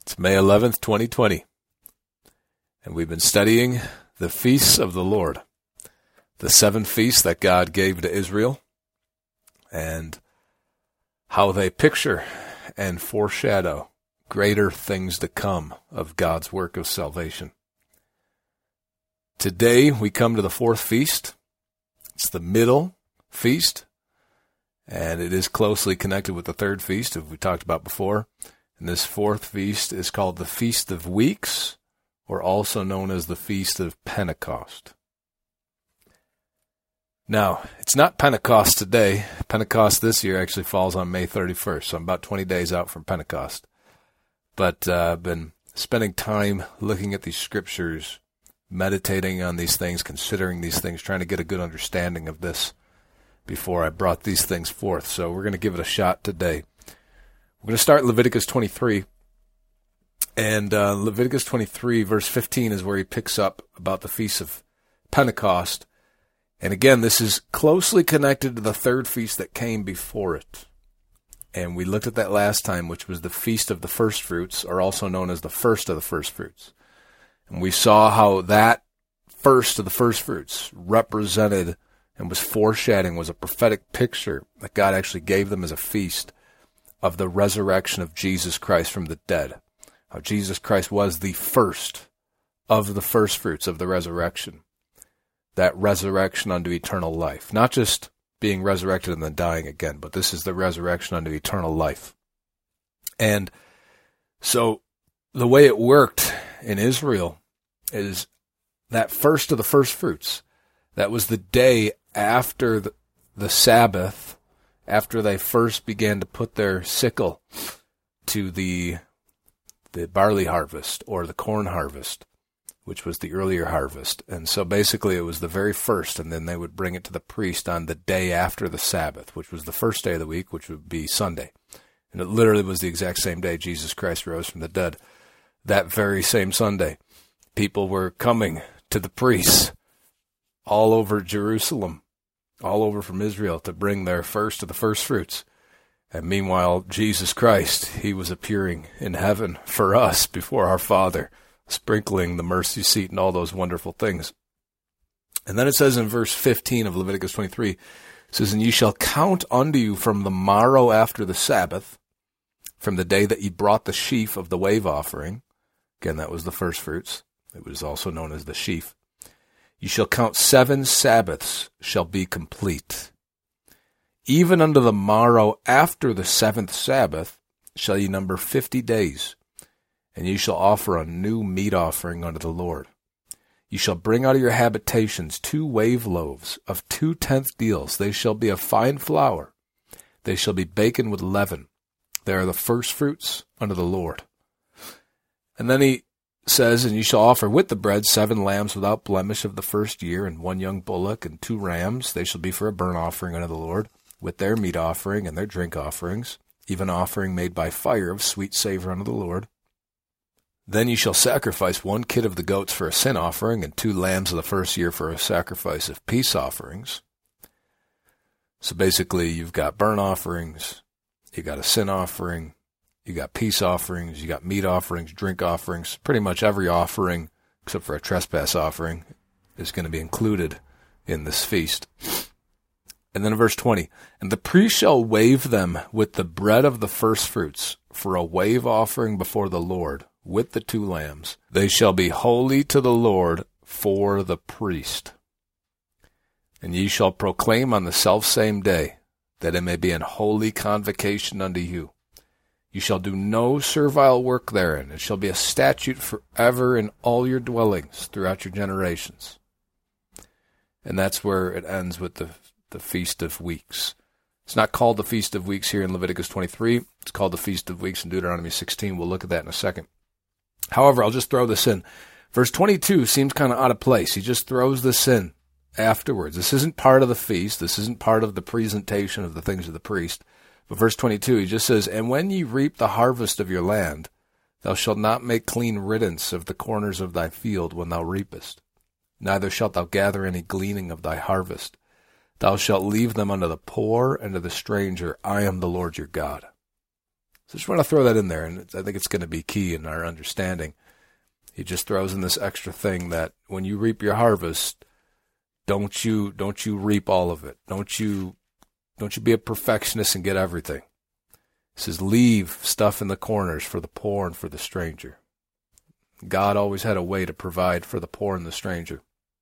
It's May 11th, 2020, and we've been studying the feasts of the Lord, the 7 feasts that God gave to Israel, and how they picture and foreshadow greater things to come of God's work of salvation. Today we come to the 4th feast. It's the middle feast, and it is closely connected with the 3rd feast, as we talked about before. And this 4th feast is called the Feast of Weeks, or also known as the Feast of Pentecost. Now, it's not Pentecost today. Pentecost this year actually falls on May 31st, so I'm about 20 days out from Pentecost. But I've been spending time looking at these scriptures, meditating on these things, considering these things, trying to get a good understanding of this before I brought these things forth. So we're going to give it a shot today. We're going to start Leviticus 23, and Leviticus 23, verse 15 is where he picks up about the Feast of Pentecost. And again, this is closely connected to the 3rd feast that came before it. And we looked at that last time, which was the Feast of the First Fruits, or also known as the First of the First Fruits. And we saw how that First of the First Fruits represented and was foreshadowing, was a prophetic picture that God actually gave them as a feast of the resurrection of Jesus Christ from the dead. How Jesus Christ was the first of the first fruits of the resurrection. That resurrection unto eternal life. Not just being resurrected and then dying again, but this is the resurrection unto eternal life. And so the way it worked in Israel is that first of the first fruits. That was the day after the Sabbath, after they first began to put their sickle to the barley harvest or the corn harvest, which was the earlier harvest. And so basically it was the very first, and then they would bring it to the priest on the day after the Sabbath, which was the first day of the week, which would be Sunday. And it literally was the exact same day Jesus Christ rose from the dead. That very same Sunday, people were coming to the priests all over Jerusalem, all over from Israel, to bring their first of the first fruits. And meanwhile, Jesus Christ, he was appearing in heaven for us before our Father, sprinkling the mercy seat and all those wonderful things. And then it says in verse 15 of Leviticus 23, it says, "And ye shall count unto you from the morrow after the Sabbath, from the day that ye brought the sheaf of the wave offering." Again, that was the first fruits. It was also known as the sheaf. "You shall count 7 Sabbaths shall be complete. Even unto the morrow after the 7th Sabbath shall ye number 50 days, and ye shall offer a new meat offering unto the Lord. Ye shall bring out of your habitations 2 wave loaves of 2/10 deals. They shall be of fine flour. They shall be baken with leaven. They are the first fruits unto the Lord." And then he says, "And ye shall offer with the bread 7 lambs without blemish of the first year, and 1 young bullock, and 2 rams. They shall be for a burnt offering unto the Lord, with their meat offering and their drink offerings, even offering made by fire of sweet savor unto the Lord. Then ye shall sacrifice 1 kid of the goats for a sin offering, and 2 lambs of the first year for a sacrifice of peace offerings." So basically, you've got burnt offerings, you got a sin offering, you got peace offerings, you got meat offerings, drink offerings. Pretty much every offering, except for a trespass offering, is going to be included in this feast. And then in verse 20, "And the priest shall wave them with the bread of the first fruits for a wave offering before the Lord, with the 2 lambs. They shall be holy to the Lord for the priest. And ye shall proclaim on the selfsame day, that it may be an holy convocation unto you. You shall do no servile work therein. It shall be a statute forever in all your dwellings throughout your generations." And that's where it ends with the Feast of Weeks. It's not called the Feast of Weeks here in Leviticus 23. It's called the Feast of Weeks in Deuteronomy 16. We'll look at that in a second. However, I'll just throw this in. Verse 22 seems kind of out of place. He just throws this in afterwards. This isn't part of the feast. This isn't part of the presentation of the things of the priest. But verse 22, he just says, "And when ye reap the harvest of your land, thou shalt not make clean riddance of the corners of thy field when thou reapest. Neither shalt thou gather any gleaning of thy harvest. Thou shalt leave them unto the poor and to the stranger. I am the Lord your God." So just want to throw that in there, and I think it's going to be key in our understanding. He just throws in this extra thing that when you reap your harvest, don't you reap all of it. Don't you be a perfectionist and get everything. He says, leave stuff in the corners for the poor and for the stranger. God always had a way to provide for the poor and the stranger.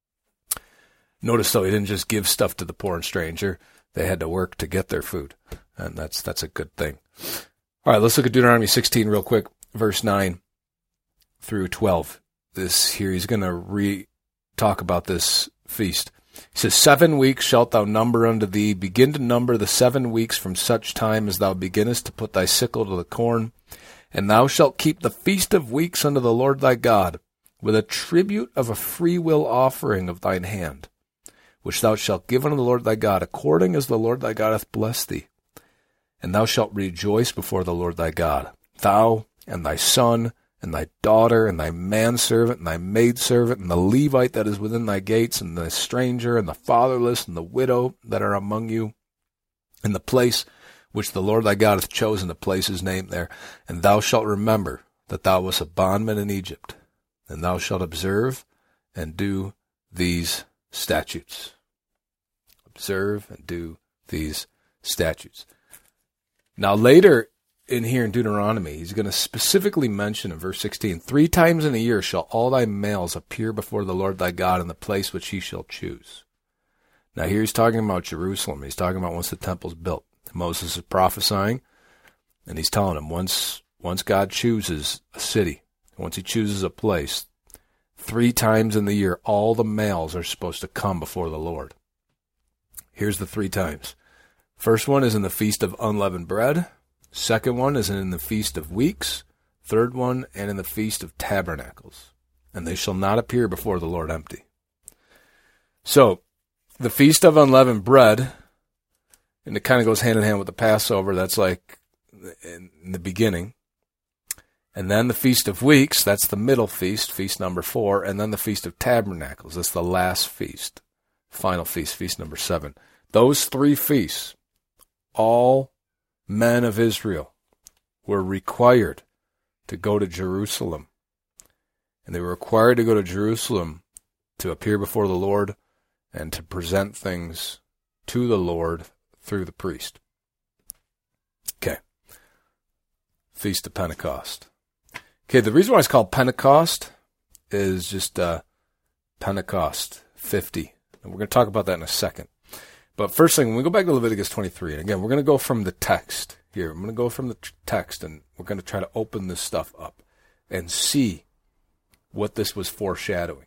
Notice, though, he didn't just give stuff to the poor and stranger. They had to work to get their food, and that's a good thing. All right, let's look at Deuteronomy 16 real quick, verse 9 through 12. He's going to talk about this feast. He says, 7 weeks shalt thou number unto thee. Begin to number the 7 weeks from such time as thou beginnest to put thy sickle to the corn. And thou shalt keep the feast of weeks unto the Lord thy God, with a tribute of a freewill offering of thine hand, which thou shalt give unto the Lord thy God, according as the Lord thy God hath blessed thee. And thou shalt rejoice before the Lord thy God, thou and thy son, and thy daughter, and thy manservant, and thy maidservant, and the Levite that is within thy gates, and the stranger, and the fatherless, and the widow that are among you, in the place which the Lord thy God hath chosen to place his name there. And thou shalt remember that thou wast a bondman in Egypt, and thou shalt observe and do these statutes. Observe and do these statutes. Now later in here in Deuteronomy, he's going to specifically mention in verse 16, 3 times in a year shall all thy males appear before the Lord thy God in the place which he shall choose. Now here he's talking about Jerusalem. He's talking about once the temple's built. Moses is prophesying, and he's telling him once God chooses a city, once he chooses a place, 3 times in the year, all the males are supposed to come before the Lord. Here's the 3 times. First one is in the Feast of Unleavened Bread. Second one is in the Feast of Weeks. Third one, and in the Feast of Tabernacles. And they shall not appear before the Lord empty. So, the Feast of Unleavened Bread, and it kind of goes hand in hand with the Passover. That's like in the beginning. And then the Feast of Weeks, that's the middle feast, feast number 4. And then the Feast of Tabernacles, that's the last feast, final feast, feast number 7. Those 3 feasts, all men of Israel were required to go to Jerusalem. And they were required to go to Jerusalem to appear before the Lord and to present things to the Lord through the priest. Okay. Feast of Pentecost. Okay, the reason why it's called Pentecost is just Pentecost 50. And we're going to talk about that in a second. But first thing, when we go back to Leviticus 23, and again, we're going to go from the text here. I'm going to go from the text, and we're going to try to open this stuff up and see what this was foreshadowing.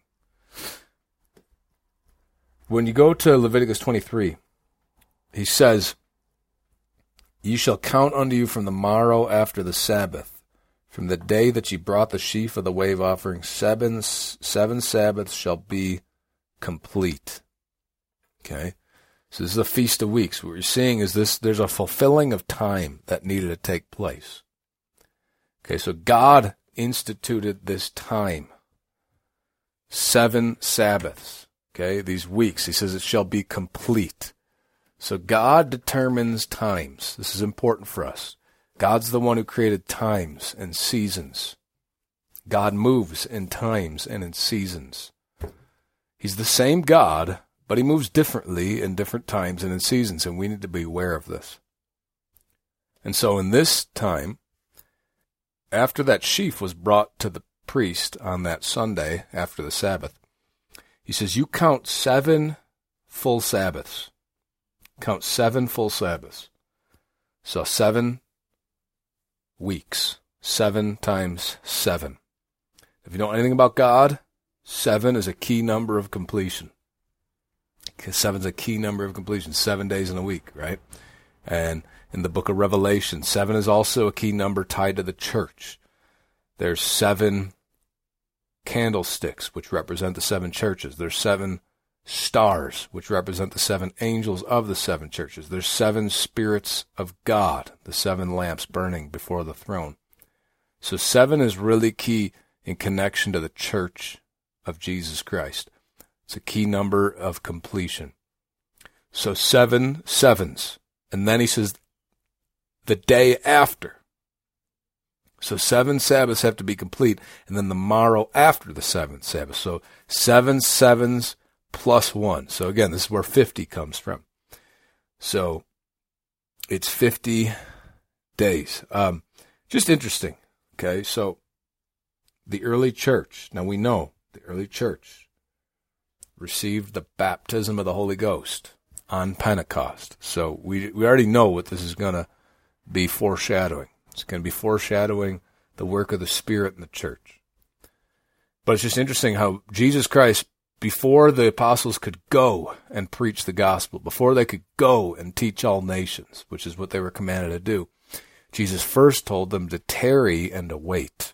When you go to Leviticus 23, he says, Ye shall count unto you from the morrow after the Sabbath, from the day that ye brought the sheaf of the wave offering, 7 Sabbaths shall be complete. Okay? So this is a Feast of Weeks. What you're seeing is there's a fulfilling of time that needed to take place. Okay, so God instituted this time. 7 Sabbaths. Okay, these weeks. He says it shall be complete. So God determines times. This is important for us. God's the one who created times and seasons. God moves in times and in seasons. He's the same God, but he moves differently in different times and in seasons, and we need to be aware of this. And so in this time, after that sheaf was brought to the priest on that Sunday after the Sabbath, he says, you count 7 full Sabbaths. Count 7 full Sabbaths. So 7 weeks. 7 times 7. If you know anything about God, 7 is a key number of completion. 7 is a key number of completion. 7 days in a week, right? And in the book of Revelation, 7 is also a key number tied to the church. There's 7 candlesticks, which represent the 7 churches. There's 7 stars, which represent the 7 angels of the 7 churches. There's 7 spirits of God, the 7 lamps burning before the throne. So 7 is really key in connection to the church of Jesus Christ. It's a key number of completion. So 7 sevens. And then he says, the day after So 7 Sabbaths have to be complete, and then the morrow after the 7th Sabbath. So 7 sevens plus 1. So again, this is where 50 comes from. So it's 50 days. Just interesting. Okay, so the early church, now we know the early church received the baptism of the Holy Ghost on Pentecost. So we already know what this is going to be foreshadowing. It's going to be foreshadowing the work of the Spirit in the church. But it's just interesting how Jesus Christ, before the apostles could go and preach the gospel, before they could go and teach all nations, which is what they were commanded to do, Jesus first told them to tarry and to wait.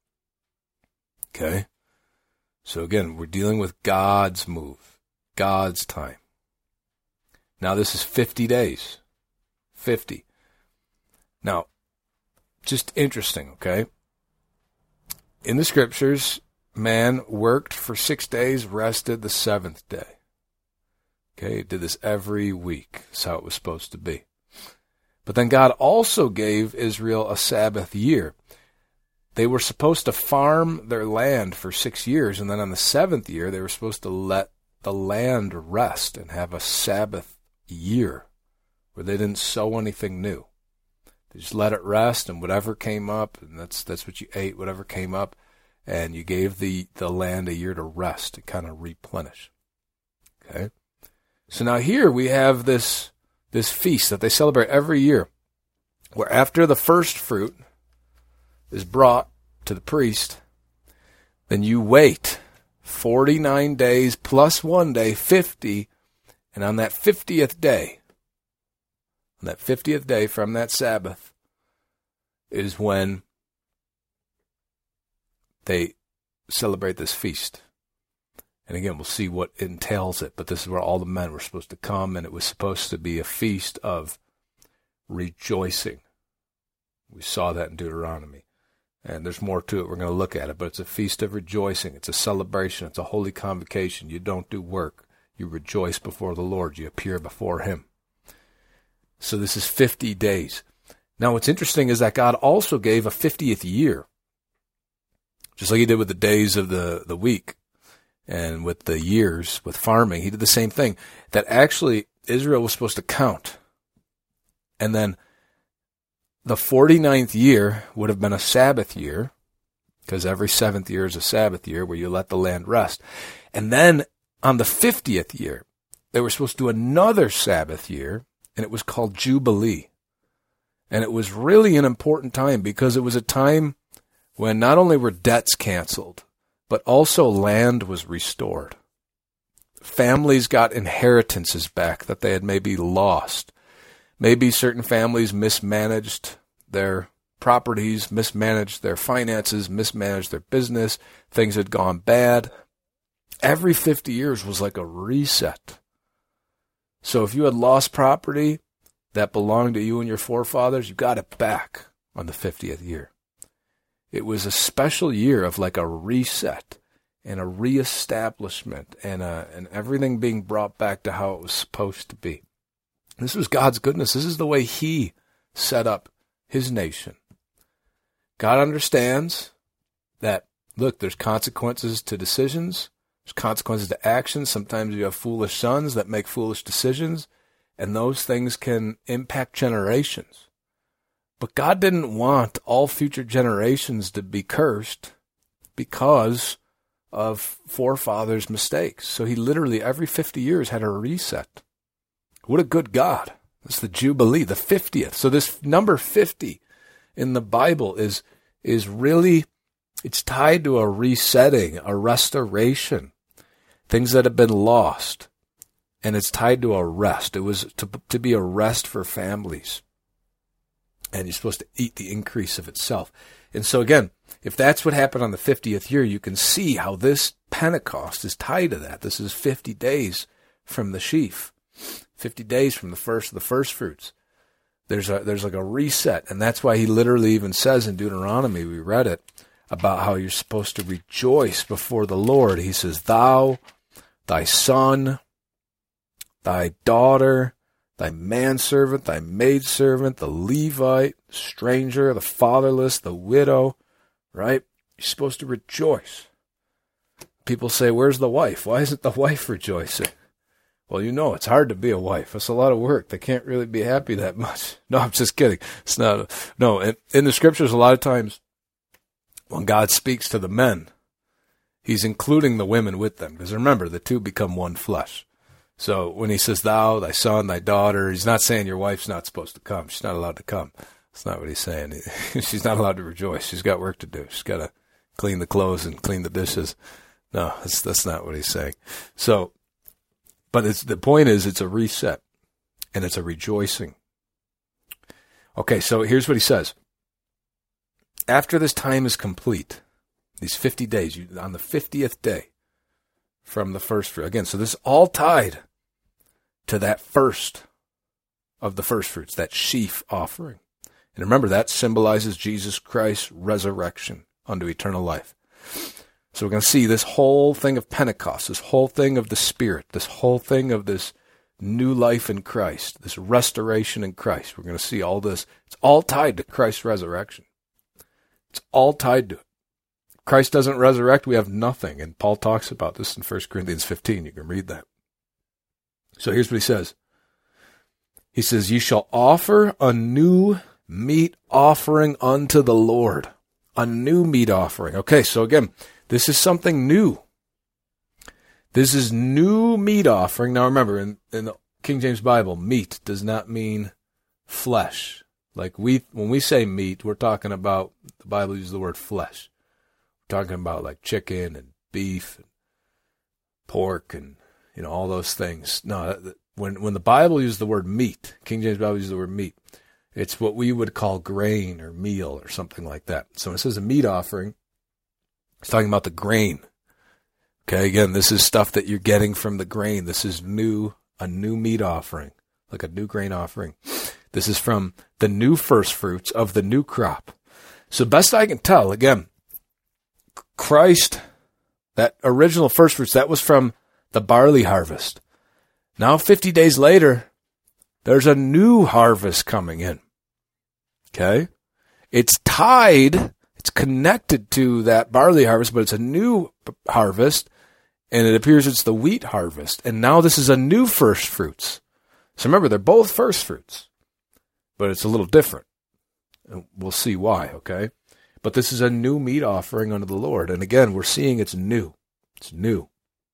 Okay? So again, we're dealing with God's move, God's time. Now this is 50 days. 50. Now, just interesting, okay? In the scriptures, man worked for 6 days, rested the 7th day. Okay, he did this every week. That's how it was supposed to be. But then God also gave Israel a Sabbath year. They were supposed to farm their land for 6 years, and then on the 7th year, they were supposed to let the land rest and have a Sabbath year where they didn't sow anything new. They just let it rest, and whatever came up, and that's what you ate, whatever came up, and you gave the land a year to rest, to kind of replenish. Okay? So now here we have this feast that they celebrate every year, where after the first fruit is brought to the priest, then you wait 49 days plus 1 day, 50, and on that 50th day, from that Sabbath, is when they celebrate this feast. And again, we'll see what entails it, but this is where all the men were supposed to come, and it was supposed to be a feast of rejoicing. We saw that in Deuteronomy. And there's more to it. We're going to look at it, but it's a feast of rejoicing. It's a celebration. It's a holy convocation. You don't do work. You rejoice before the Lord. You appear before Him. So this is 50 days. Now what's interesting is that God also gave a 50th year, just like He did with the days of the week and with the years with farming. He did the same thing, that actually Israel was supposed to count. And then the 49th year would have been a Sabbath year, because every 7th year is a Sabbath year where you let the land rest. And then on the 50th year, they were supposed to do another Sabbath year, and it was called Jubilee. And it was really an important time, because it was a time when not only were debts canceled, but also land was restored. Families got inheritances back that they had maybe lost. Maybe certain families mismanaged their properties, mismanaged their finances, mismanaged their business. Things had gone bad. Every 50 years was like a reset. So if you had lost property that belonged to you and your forefathers, you got it back on the 50th year. It was a special year of like a reset and a reestablishment and everything being brought back to how it was supposed to be. This was God's goodness. This is the way He set up His nation. God understands that, look, there's consequences to decisions. There's consequences to actions. Sometimes you have foolish sons that make foolish decisions, and those things can impact generations. But God didn't want all future generations to be cursed because of forefathers' mistakes. So He literally, every 50 years, had a reset. What a good God. It's the Jubilee, the 50th. So this number 50 in the Bible is really, it's tied to a resetting, a restoration, things that have been lost. And it's tied to a rest. It was to be a rest for families. And you're supposed to eat the increase of itself. And so again, if that's what happened on the 50th year, you can see how this Pentecost is tied to that. This is 50 days from the sheaf. 50 days from the first of the first fruits. There's like a reset, and that's why He literally even says in Deuteronomy, we read it, about how you're supposed to rejoice before the Lord. He says, thou, thy son, thy daughter, thy manservant, thy maidservant, the Levite, stranger, the fatherless, the widow, right? You're supposed to rejoice. People say, where's the wife? Why isn't the wife rejoicing? Well, it's hard to be a wife. It's a lot of work. They can't really be happy that much. No, I'm just kidding. It's not. No, in the scriptures, a lot of times when God speaks to the men, he's including the women with them. Because remember, the two become one flesh. So when he says thou, thy son, thy daughter, he's not saying your wife's not supposed to come. She's not allowed to come. That's not what he's saying. She's not allowed to rejoice. She's got work to do. She's got to clean the clothes and clean the dishes. No, that's not what he's saying. So, but the point is it's a reset and it's a rejoicing. Okay, so here's what he says. After this time is complete, these 50 days, on the 50th day from the first fruit. Again, so this is all tied to that first of the first fruits, that sheaf offering. And remember, that symbolizes Jesus Christ's resurrection unto eternal life. So we're going to see this whole thing of Pentecost, this whole thing of the Spirit, this whole thing of this new life in Christ, this restoration in Christ. We're going to see all this. It's all tied to Christ's resurrection. It's all tied to it. If Christ doesn't resurrect, we have nothing. And Paul talks about this in 1 Corinthians 15. You can read that. So here's what he says. He says, ye shall offer a new meat offering unto the Lord. A new meat offering. Okay, so again, this is something new. This is new meat offering. Now remember, in the King James Bible, meat does not mean flesh. Like when we say meat, we're talking about, the Bible uses the word flesh. We're talking about like chicken and beef and pork and, all those things. No, when the Bible uses the word meat, King James Bible uses the word meat, it's what we would call grain or meal or something like that. So when it says a meat offering, it's talking about the grain. Okay, again, this is stuff that you're getting from the grain. This is a new meat offering, like a new grain offering. This is from the new first fruits of the new crop. So best I can tell, again, Christ, that original first fruits, that was from the barley harvest. Now 50 days later, there's a new harvest coming in. Okay? It's tied, it's connected to that barley harvest, but it's a new harvest, and it appears it's the wheat harvest. And now this is a new first fruits. So remember, they're both first fruits, but it's a little different. And we'll see why, okay? But this is a new meat offering unto the Lord. And again, we're seeing it's new. It's new.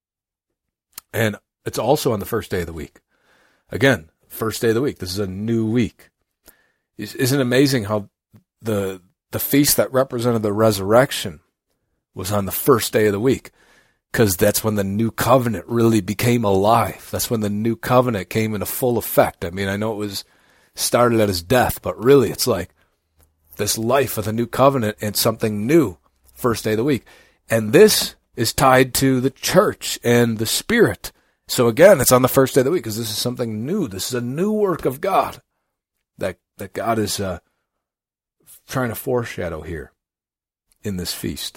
And it's also on the first day of the week. Again, first day of the week. This is a new week. Isn't it amazing how the feast that represented the resurrection was on the first day of the week? Because that's when the new covenant really became alive. That's when the new covenant came into full effect. I mean, I know it was started at his death, but really it's like this life of the new covenant and something new, first day of the week. And this is tied to the church and the Spirit. So again, it's on the first day of the week because this is something new. This is a new work of God that God is trying to foreshadow here in this feast.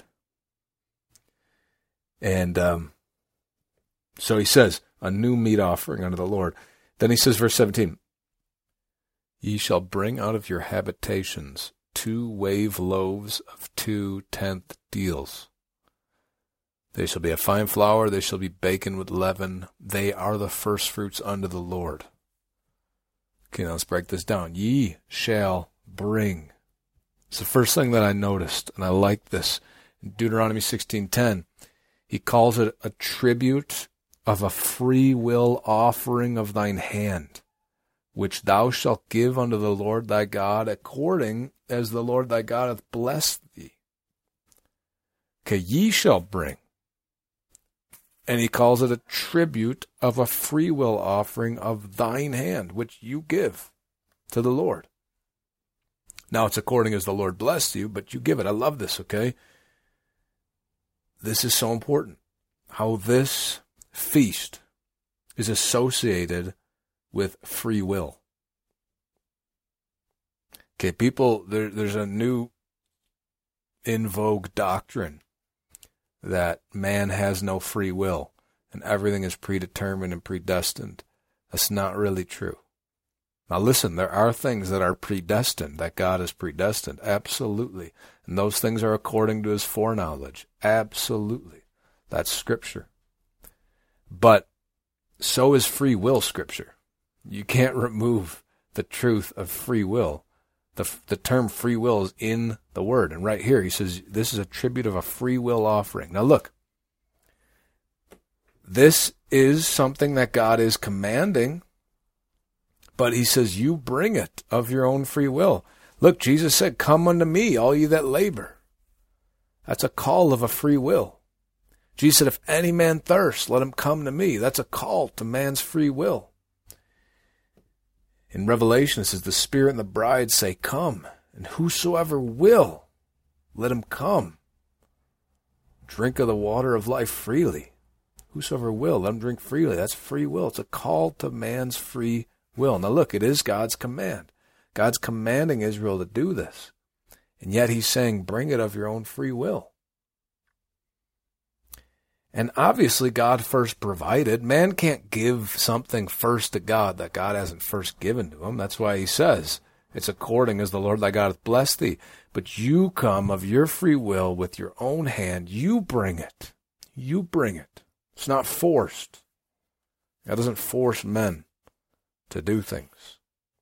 And so he says, a new meat offering unto the Lord. Then he says, verse 17, ye shall bring out of your habitations 2 wave loaves of 2 tenth deals. They shall be of fine flour, they shall be baken with leaven. They are the first fruits unto the Lord. Okay, now let's break this down. Ye shall bring. It's the first thing that I noticed, and I like this. In Deuteronomy 16:10, he calls it a tribute of a free will offering of thine hand, which thou shalt give unto the Lord thy God, according as the Lord thy God hath blessed thee. Okay, ye shall bring. And he calls it a tribute of a free will offering of thine hand, which you give to the Lord. Now it's according as the Lord blessed you, but you give it. I love this, okay? This is so important. How this feast is associated with free will. Okay, people, there's a new in vogue doctrine that man has no free will and everything is predetermined and predestined. That's not really true. Now listen, there are things that are predestined, that God is predestined, absolutely. And those things are according to his foreknowledge, absolutely. That's Scripture. But so is free will Scripture. You can't remove the truth of free will. The term free will is in the Word. And right here he says this is a tribute of a free will offering. Now look, this is something that God is commanding, but he says you bring it of your own free will. Look, Jesus said, come unto me, all ye that labor. That's a call of a free will. Jesus said, if any man thirst, let him come to me. That's a call to man's free will. In Revelation, it says, the Spirit and the bride say, come. And whosoever will, let him come. Drink of the water of life freely. Whosoever will, let him drink freely. That's free will. It's a call to man's free will. Now look, it is God's command. God's commanding Israel to do this. And yet he's saying, bring it of your own free will. And obviously God first provided. Man can't give something first to God that God hasn't first given to him. That's why he says, it's according as the Lord thy God hath blessed thee. But you come of your free will with your own hand. You bring it. You bring it. It's not forced. God doesn't force men to do things.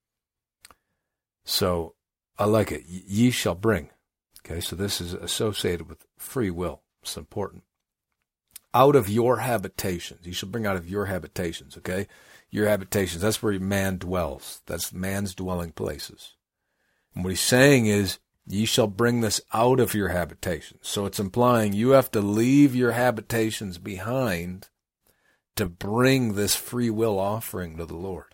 So I like it. Ye shall bring. Okay, so this is associated with free will. It's important. Out of your habitations. You shall bring out of your habitations, okay? Your habitations. That's where man dwells. That's man's dwelling places. And what he's saying is, ye shall bring this out of your habitations. So it's implying you have to leave your habitations behind to bring this free will offering to the Lord.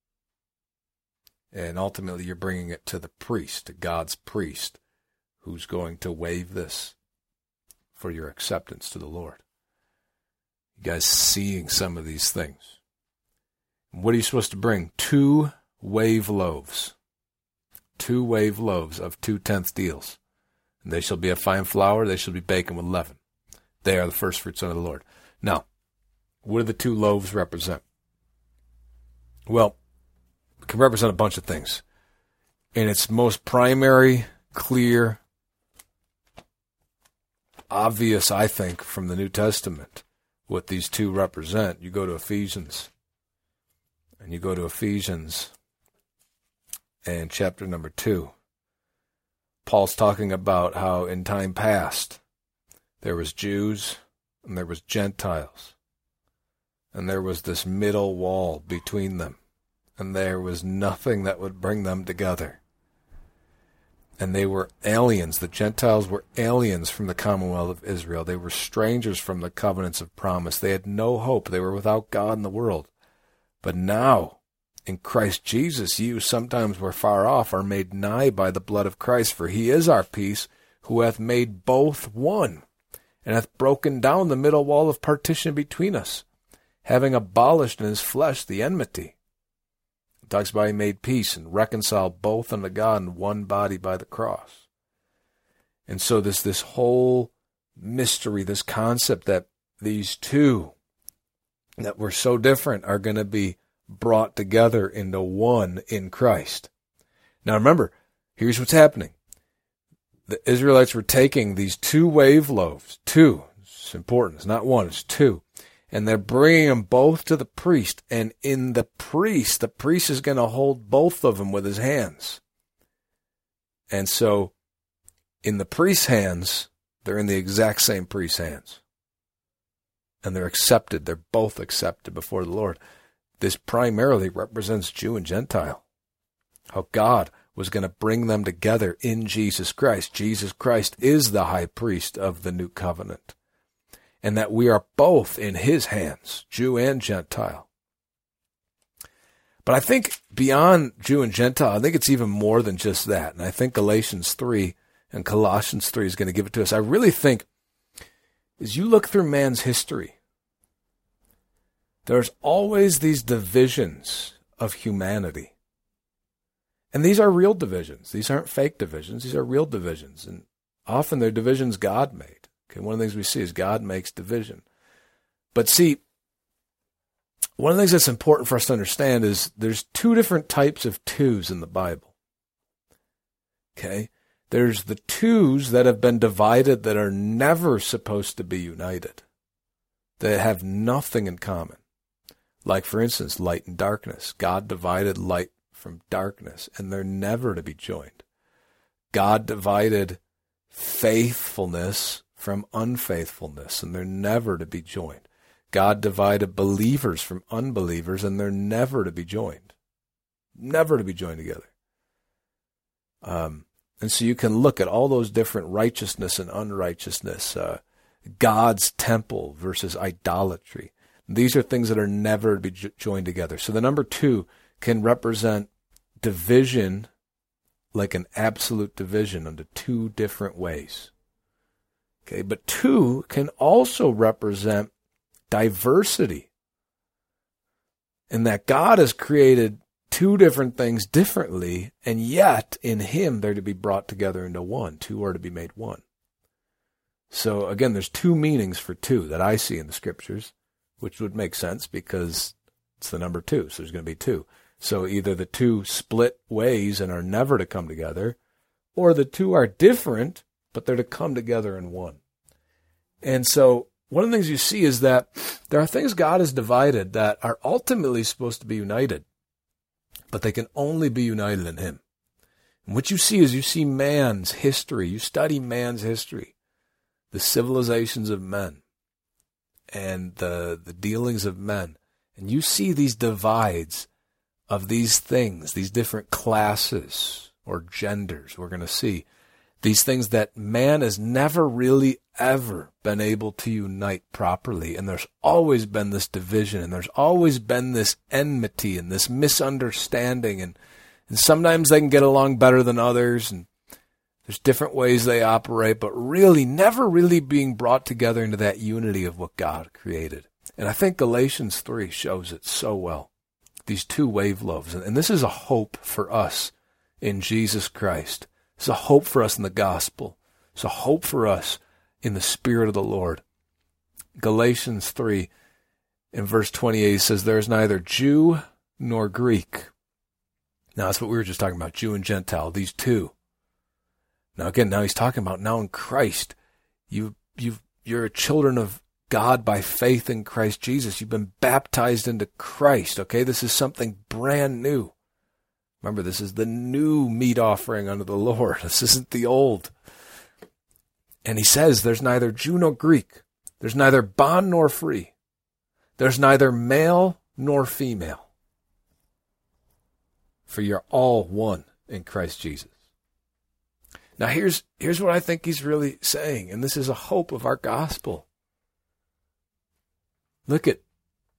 And ultimately you're bringing it to the priest, to God's priest, who's going to waive this for your acceptance to the Lord. You guys seeing some of these things. What are you supposed to bring? 2 wave loaves. 2 wave loaves of 2/10 deals. And they shall be of fine flour, they shall be baken with leaven. They are the first fruits unto the Lord. Now, what do the 2 loaves represent? Well, it can represent a bunch of things. In its most primary, clear, obvious, I think, from the New Testament, what these 2 represent, you go to Ephesians. And you go to Ephesians and chapter number 2. Paul's talking about how in time past there was Jews and there was Gentiles. And there was this middle wall between them. And there was nothing that would bring them together. And they were aliens. The Gentiles were aliens from the commonwealth of Israel. They were strangers from the covenants of promise. They had no hope. They were without God in the world. But now, in Christ Jesus, you sometimes were far off, are made nigh by the blood of Christ. For he is our peace, who hath made both one, and hath broken down the middle wall of partition between us, having abolished in his flesh the enmity. It talks about he made peace and reconciled both unto God in one body by the cross. And so this whole mystery, this concept that these 2 that were so different are going to be brought together into one in Christ. Now remember, here's what's happening. The Israelites were taking these 2 wave loaves, 2, it's important, it's not 1, it's 2. And they're bringing them both to the priest. And in the priest is going to hold both of them with his hands. And so, in the priest's hands, they're in the exact same priest's hands. And they're accepted. They're both accepted before the Lord. This primarily represents Jew and Gentile. How God was going to bring them together in Jesus Christ. Jesus Christ is the high priest of the new covenant. And that we are both in his hands, Jew and Gentile. But I think beyond Jew and Gentile, I think it's even more than just that. And I think Galatians 3 and Colossians 3 is going to give it to us. I really think, as you look through man's history, there's always these divisions of humanity. And these are real divisions. These aren't fake divisions. These are real divisions. And often they're divisions God made. Okay, one of the things we see is God makes division. But see, one of the things that's important for us to understand is there's two different types of twos in the Bible. Okay? There's the twos that have been divided that are never supposed to be united. They have nothing in common. Like, for instance, light and darkness. God divided light from darkness, and they're never to be joined. God divided faithfulness from unfaithfulness, and they're never to be joined. God divided believers from unbelievers, and they're never to be joined. Never to be joined together. And so you can look at all those different righteousness and unrighteousness, God's temple versus idolatry. These are things that are never to be joined together. So the number 2 can represent division, like an absolute division, into two different ways. Okay, but 2 can also represent diversity, in that God has created two different things differently, and yet in him they're to be brought together into one. Two are to be made one. So again, there's two meanings for 2 that I see in the scriptures, which would make sense because it's the number 2, so there's going to be 2. So either the 2 split ways and are never to come together, or the 2 are different, but they're to come together in one. And so one of the things you see is that there are things God has divided that are ultimately supposed to be united, but they can only be united in him. And what you see is you see man's history. You study man's history, the civilizations of men and the dealings of men. And you see these divides of these things, these different classes or genders. We're going to see these things that man has never really ever been able to unite properly. And there's always been this division, and there's always been this enmity and this misunderstanding. And sometimes they can get along better than others, and there's different ways they operate, but really never really being brought together into that unity of what God created. And I think Galatians 3 shows it so well. These two wave loaves. And this is a hope for us in Jesus Christ. It's a hope for us in the gospel. It's a hope for us in the Spirit of the Lord. Galatians 3 in verse 28 says, there is neither Jew nor Greek. Now that's what we were just talking about, Jew and Gentile, these two. Now again, now he's talking about now in Christ. You're children of God by faith in Christ Jesus. You've been baptized into Christ, okay? This is something brand new. Remember, this is the new meat offering unto the Lord. This isn't the old. And he says, there's neither Jew nor Greek. There's neither bond nor free. There's neither male nor female. For you're all one in Christ Jesus. Now here's what I think he's really saying, and this is a hope of our gospel. Look at,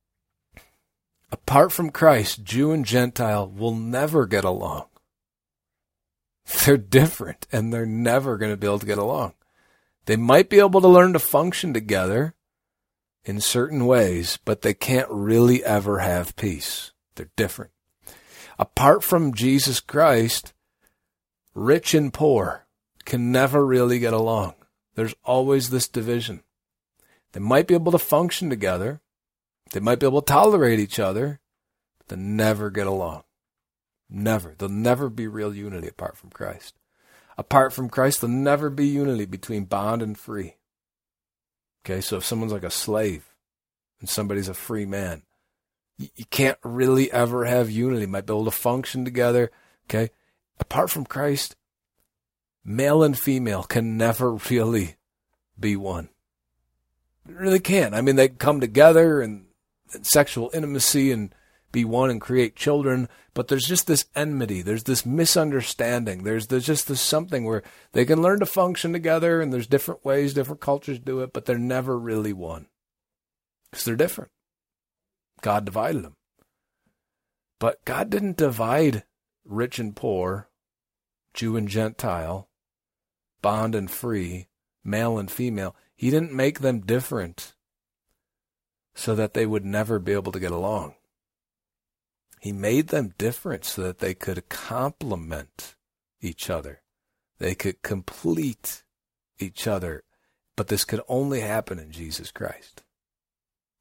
apart from Christ, Jew and Gentile will never get along. They're different, and they're never going to be able to get along. They might be able to learn to function together in certain ways, but they can't really ever have peace. They're different. Apart from Jesus Christ, rich and poor can never really get along. There's always this division. They might be able to function together. They might be able to tolerate each other, but they'll never get along. Never. There'll never be real unity apart from Christ. Apart from Christ, there'll never be unity between bond and free. Okay, so if someone's like a slave and somebody's a free man, you can't really ever have unity. You might be able to function together. Okay, apart from Christ, male and female can never really be one. They really can't. I mean, they come together and sexual intimacy and be one and create children, but there's just this enmity. There's this misunderstanding. There's just this something where they can learn to function together, and there's different ways, different cultures do it, but they're never really one because they're different. God divided them. But God didn't divide rich and poor, Jew and Gentile, bond and free, male and female. He didn't make them different so that they would never be able to get along. He made them different so that they could complement each other. They could complete each other. But this could only happen in Jesus Christ.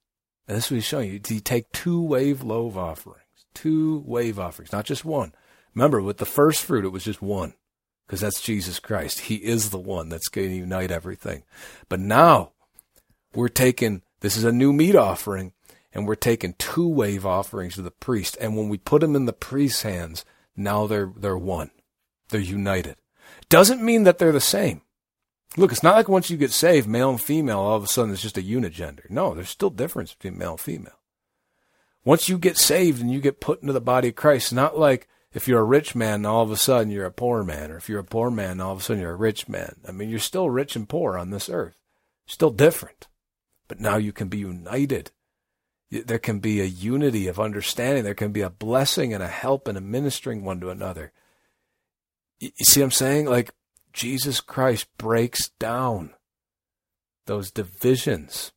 And this is what he's showing you. You take 2 wave loaf offerings. 2 wave offerings, not just one. Remember, with the first fruit, it was just one, because that's Jesus Christ. He is the one that's going to unite everything. But now, we're taking, this is a new meat offering, and we're taking 2 wave offerings to the priest. And when we put them in the priest's hands, now they're one. They're united. Doesn't mean that they're the same. Look, it's not like once you get saved, male and female, all of a sudden it's just a unigender. No, there's still difference between male and female. Once you get saved and you get put into the body of Christ, it's not like if you're a rich man, all of a sudden you're a poor man, or if you're a poor man, all of a sudden you're a rich man. I mean, you're still rich and poor on this earth. Still different. But now you can be united. There can be a unity of understanding. There can be a blessing and a help and a ministering one to another. You see what I'm saying? Like, Jesus Christ breaks down those divisions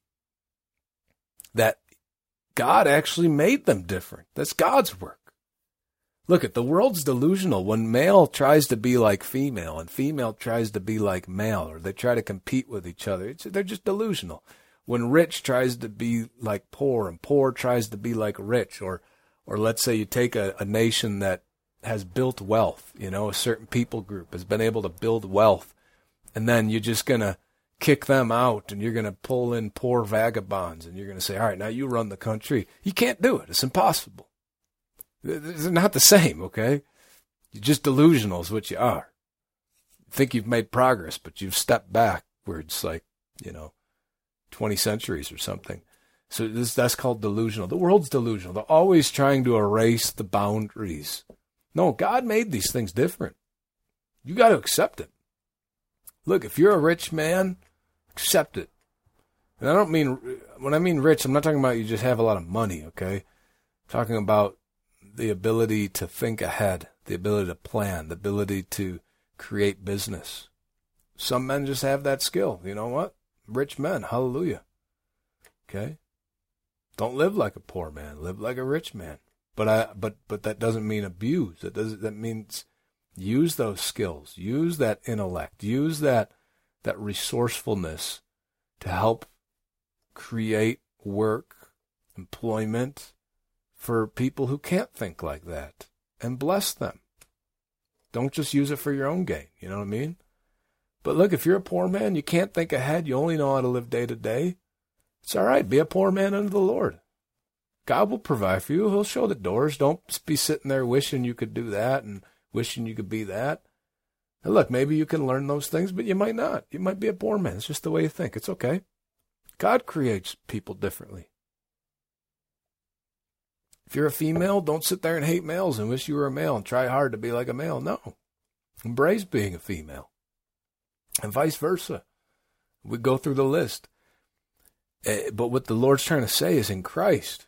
that God actually made them different. That's God's work. Look, the world's delusional. When male tries to be like female and female tries to be like male, or they try to compete with each other, they're just delusional. When rich tries to be like poor and poor tries to be like rich, or let's say you take a nation that has built wealth, a certain people group has been able to build wealth, and then you're just going to kick them out and you're going to pull in poor vagabonds and you're going to say, all right, now you run the country. You can't do it. It's impossible. They're not the same, okay? You're just delusional is what you are. You think you've made progress, but you've stepped backwards like, 20 centuries or something. So that's called delusional. The world's delusional. They're always trying to erase the boundaries. No, God made these things different. You got to accept it. Look, if you're a rich man, accept it. And I don't mean, when I mean rich, I'm not talking about you just have a lot of money, okay? I'm talking about the ability to think ahead, the ability to plan, the ability to create business. Some men just have that skill. You know what? Rich men, hallelujah. Okay? Don't live like a poor man, live like a rich man. But that doesn't mean abuse. That means use those skills, use that intellect, use that resourcefulness to help create work, employment for people who can't think like that, and bless them. Don't just use it for your own gain, you know what I mean? But look, if you're a poor man, you can't think ahead, you only know how to live day to day, it's all right, be a poor man unto the Lord. God will provide for you. He'll show the doors. Don't be sitting there wishing you could do that and wishing you could be that. And look, maybe you can learn those things, but you might not. You might be a poor man. It's just the way you think. It's okay. God creates people differently. If you're a female, don't sit there and hate males and wish you were a male and try hard to be like a male. No. Embrace being a female. And vice versa. We go through the list. But what the Lord's trying to say is in Christ,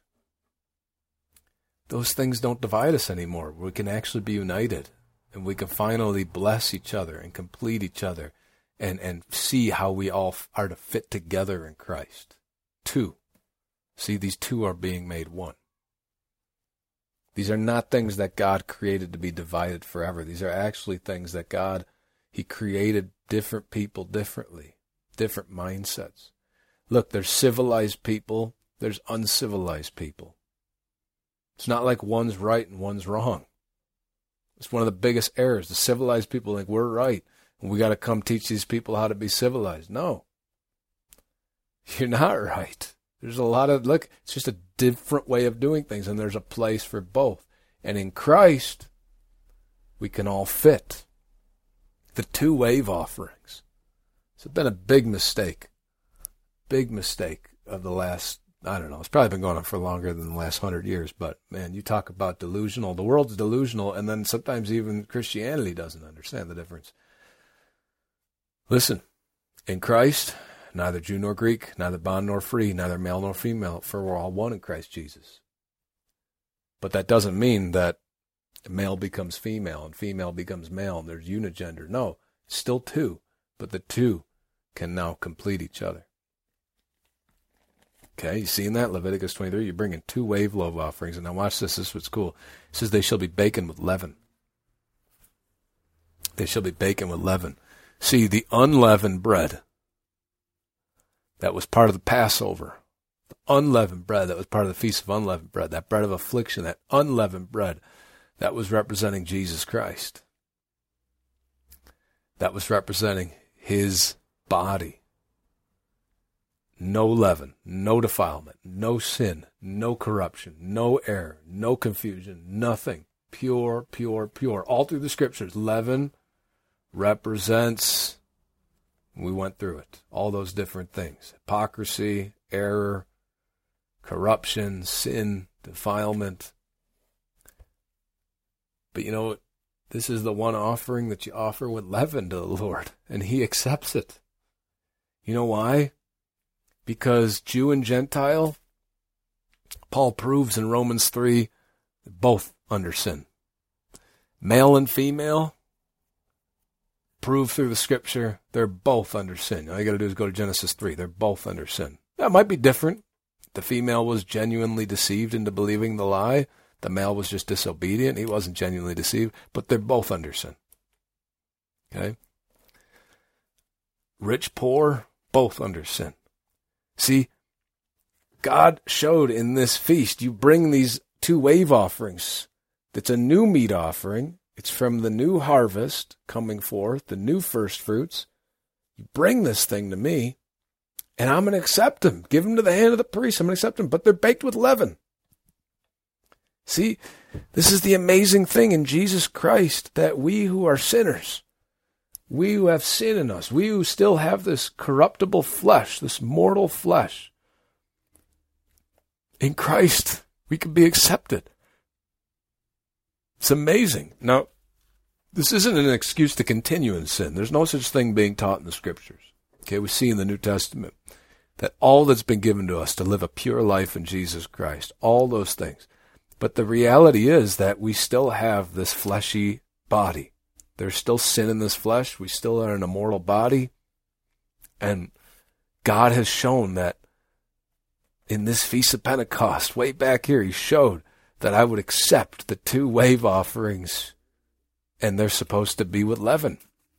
those things don't divide us anymore. We can actually be united, and we can finally bless each other and complete each other and see how we all are to fit together in Christ. 2. See, these 2 are being made one. These are not things that God created to be divided forever. These are actually things that God, He created different people differently, different mindsets. Look, there's civilized people, there's uncivilized people. It's not like one's right and one's wrong. It's one of the biggest errors. The civilized people think we're right, and we got to come teach these people how to be civilized. No. You're not right. There's a lot of, look, it's just a different way of doing things, and there's a place for both. And in Christ, we can all fit. The 2 wave offerings. It's been a big mistake. Big mistake of the last, I don't know, it's probably been going on for longer than the last 100 years, but man, you talk about delusional. The world's delusional, and then sometimes even Christianity doesn't understand the difference. Listen, in Christ, neither Jew nor Greek, neither bond nor free, neither male nor female, for we're all one in Christ Jesus. But that doesn't mean that male becomes female and female becomes male and there's unigender. No, it's still 2, but the 2 can now complete each other. Okay, you seeing that? Leviticus 23, you're bringing 2 wave loaf offerings. And now watch this. This is what's cool. It says they shall be baken with leaven. They shall be baken with leaven. See, the unleavened bread that was part of the Passover, unleavened bread that was part of the Feast of Unleavened Bread, that bread of affliction, that unleavened bread that was representing Jesus Christ. That was representing his body. No leaven, no defilement, no sin, no corruption, no error, no confusion, nothing. Pure, pure, pure. All through the scriptures, leaven represents, we went through it, all those different things. Hypocrisy, error, corruption, sin, defilement. But you know, this is the one offering that you offer with leaven to the Lord, and he accepts it. You know why? Because Jew and Gentile, Paul proves in Romans 3, both under sin. Male and female, prove through the scripture, they're both under sin. All you got to do is go to Genesis 3. They're both under sin. That might be different. The female was genuinely deceived into believing the lie. The male was just disobedient. He wasn't genuinely deceived, but they're both under sin. Okay? Rich, poor, both under sin. See, God showed in this feast, you bring these 2 wave offerings. It's a new meat offering. It's from the new harvest coming forth, the new first fruits. You bring this thing to me, and I'm going to accept them. Give them to the hand of the priest. I'm going to accept them, but they're baked with leaven. See, this is the amazing thing in Jesus Christ, that we who are sinners, we who have sin in us, we who still have this corruptible flesh, this mortal flesh, in Christ, we can be accepted. It's amazing. Now, this isn't an excuse to continue in sin. There's no such thing being taught in the scriptures. Okay, we see in the New Testament that all that's been given to us to live a pure life in Jesus Christ, all those things. But the reality is that we still have this fleshy body. There's still sin in this flesh. We still are an immortal body. And God has shown that in this Feast of Pentecost, way back here, he showed that I would accept the 2 wave offerings, and they're supposed to be with leaven.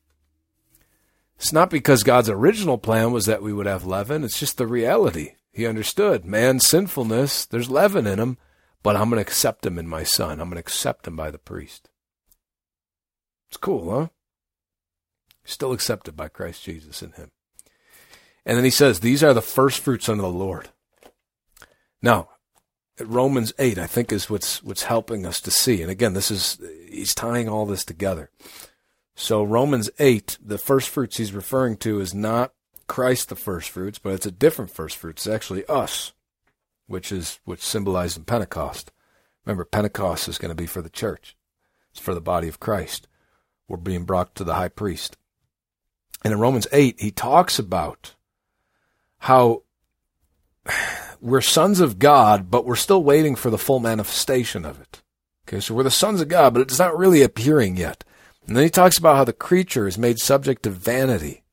It's not because God's original plan was that we would have leaven. It's just the reality. He understood man's sinfulness. There's leaven in him, but I'm going to accept him in my Son. I'm going to accept him by the priest. It's cool, huh? Still accepted by Christ Jesus in him. And then he says, these are the first fruits unto the Lord. Now, Romans 8, I think, is what's helping us to see. And again, he's tying all this together. So Romans 8, the first fruits he's referring to is not Christ the first fruits, but it's a different first fruits. It's actually us, which symbolized in Pentecost. Remember, Pentecost is going to be for the church. It's for the body of Christ. We're being brought to the high priest. And in Romans 8, he talks about how we're sons of God, but we're still waiting for the full manifestation of it. Okay, so we're the sons of God, but it's not really appearing yet. And then he talks about how the creature is made subject to vanity.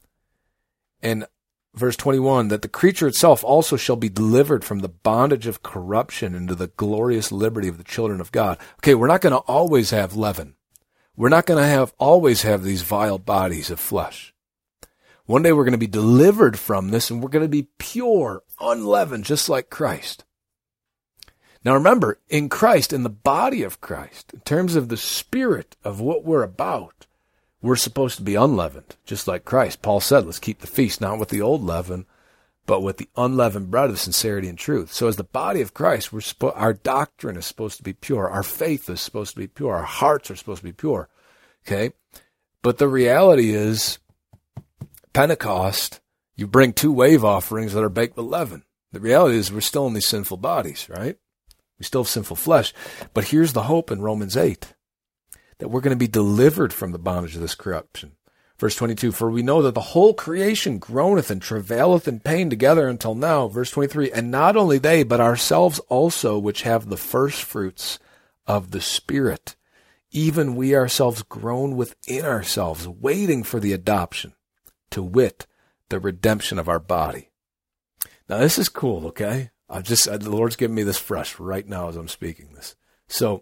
And verse 21, that the creature itself also shall be delivered from the bondage of corruption into the glorious liberty of the children of God. Okay, we're not going to always have leaven. We're not going to always have these vile bodies of flesh. One day we're going to be delivered from this, and we're going to be pure, unleavened, just like Christ. Now remember, in Christ, in the body of Christ, in terms of the spirit of what we're about, we're supposed to be unleavened, just like Christ. Paul said, let's keep the feast, not with the old leaven, but with the unleavened bread of sincerity and truth. So as the body of Christ, our doctrine is supposed to be pure. Our faith is supposed to be pure. Our hearts are supposed to be pure. Okay? But the reality is, Pentecost, you bring 2 wave offerings that are baked with leaven. The reality is we're still in these sinful bodies, right? We still have sinful flesh. But here's the hope in Romans 8, that we're going to be delivered from the bondage of this corruption. Verse 22, for we know that the whole creation groaneth and travaileth in pain together until now. Verse 23, and not only they, but ourselves also, which have the first fruits of the Spirit, even we ourselves groan within ourselves, waiting for the adoption, to wit, the redemption of our body. Now this is cool, okay? The Lord's giving me this fresh right now as I'm speaking this. So,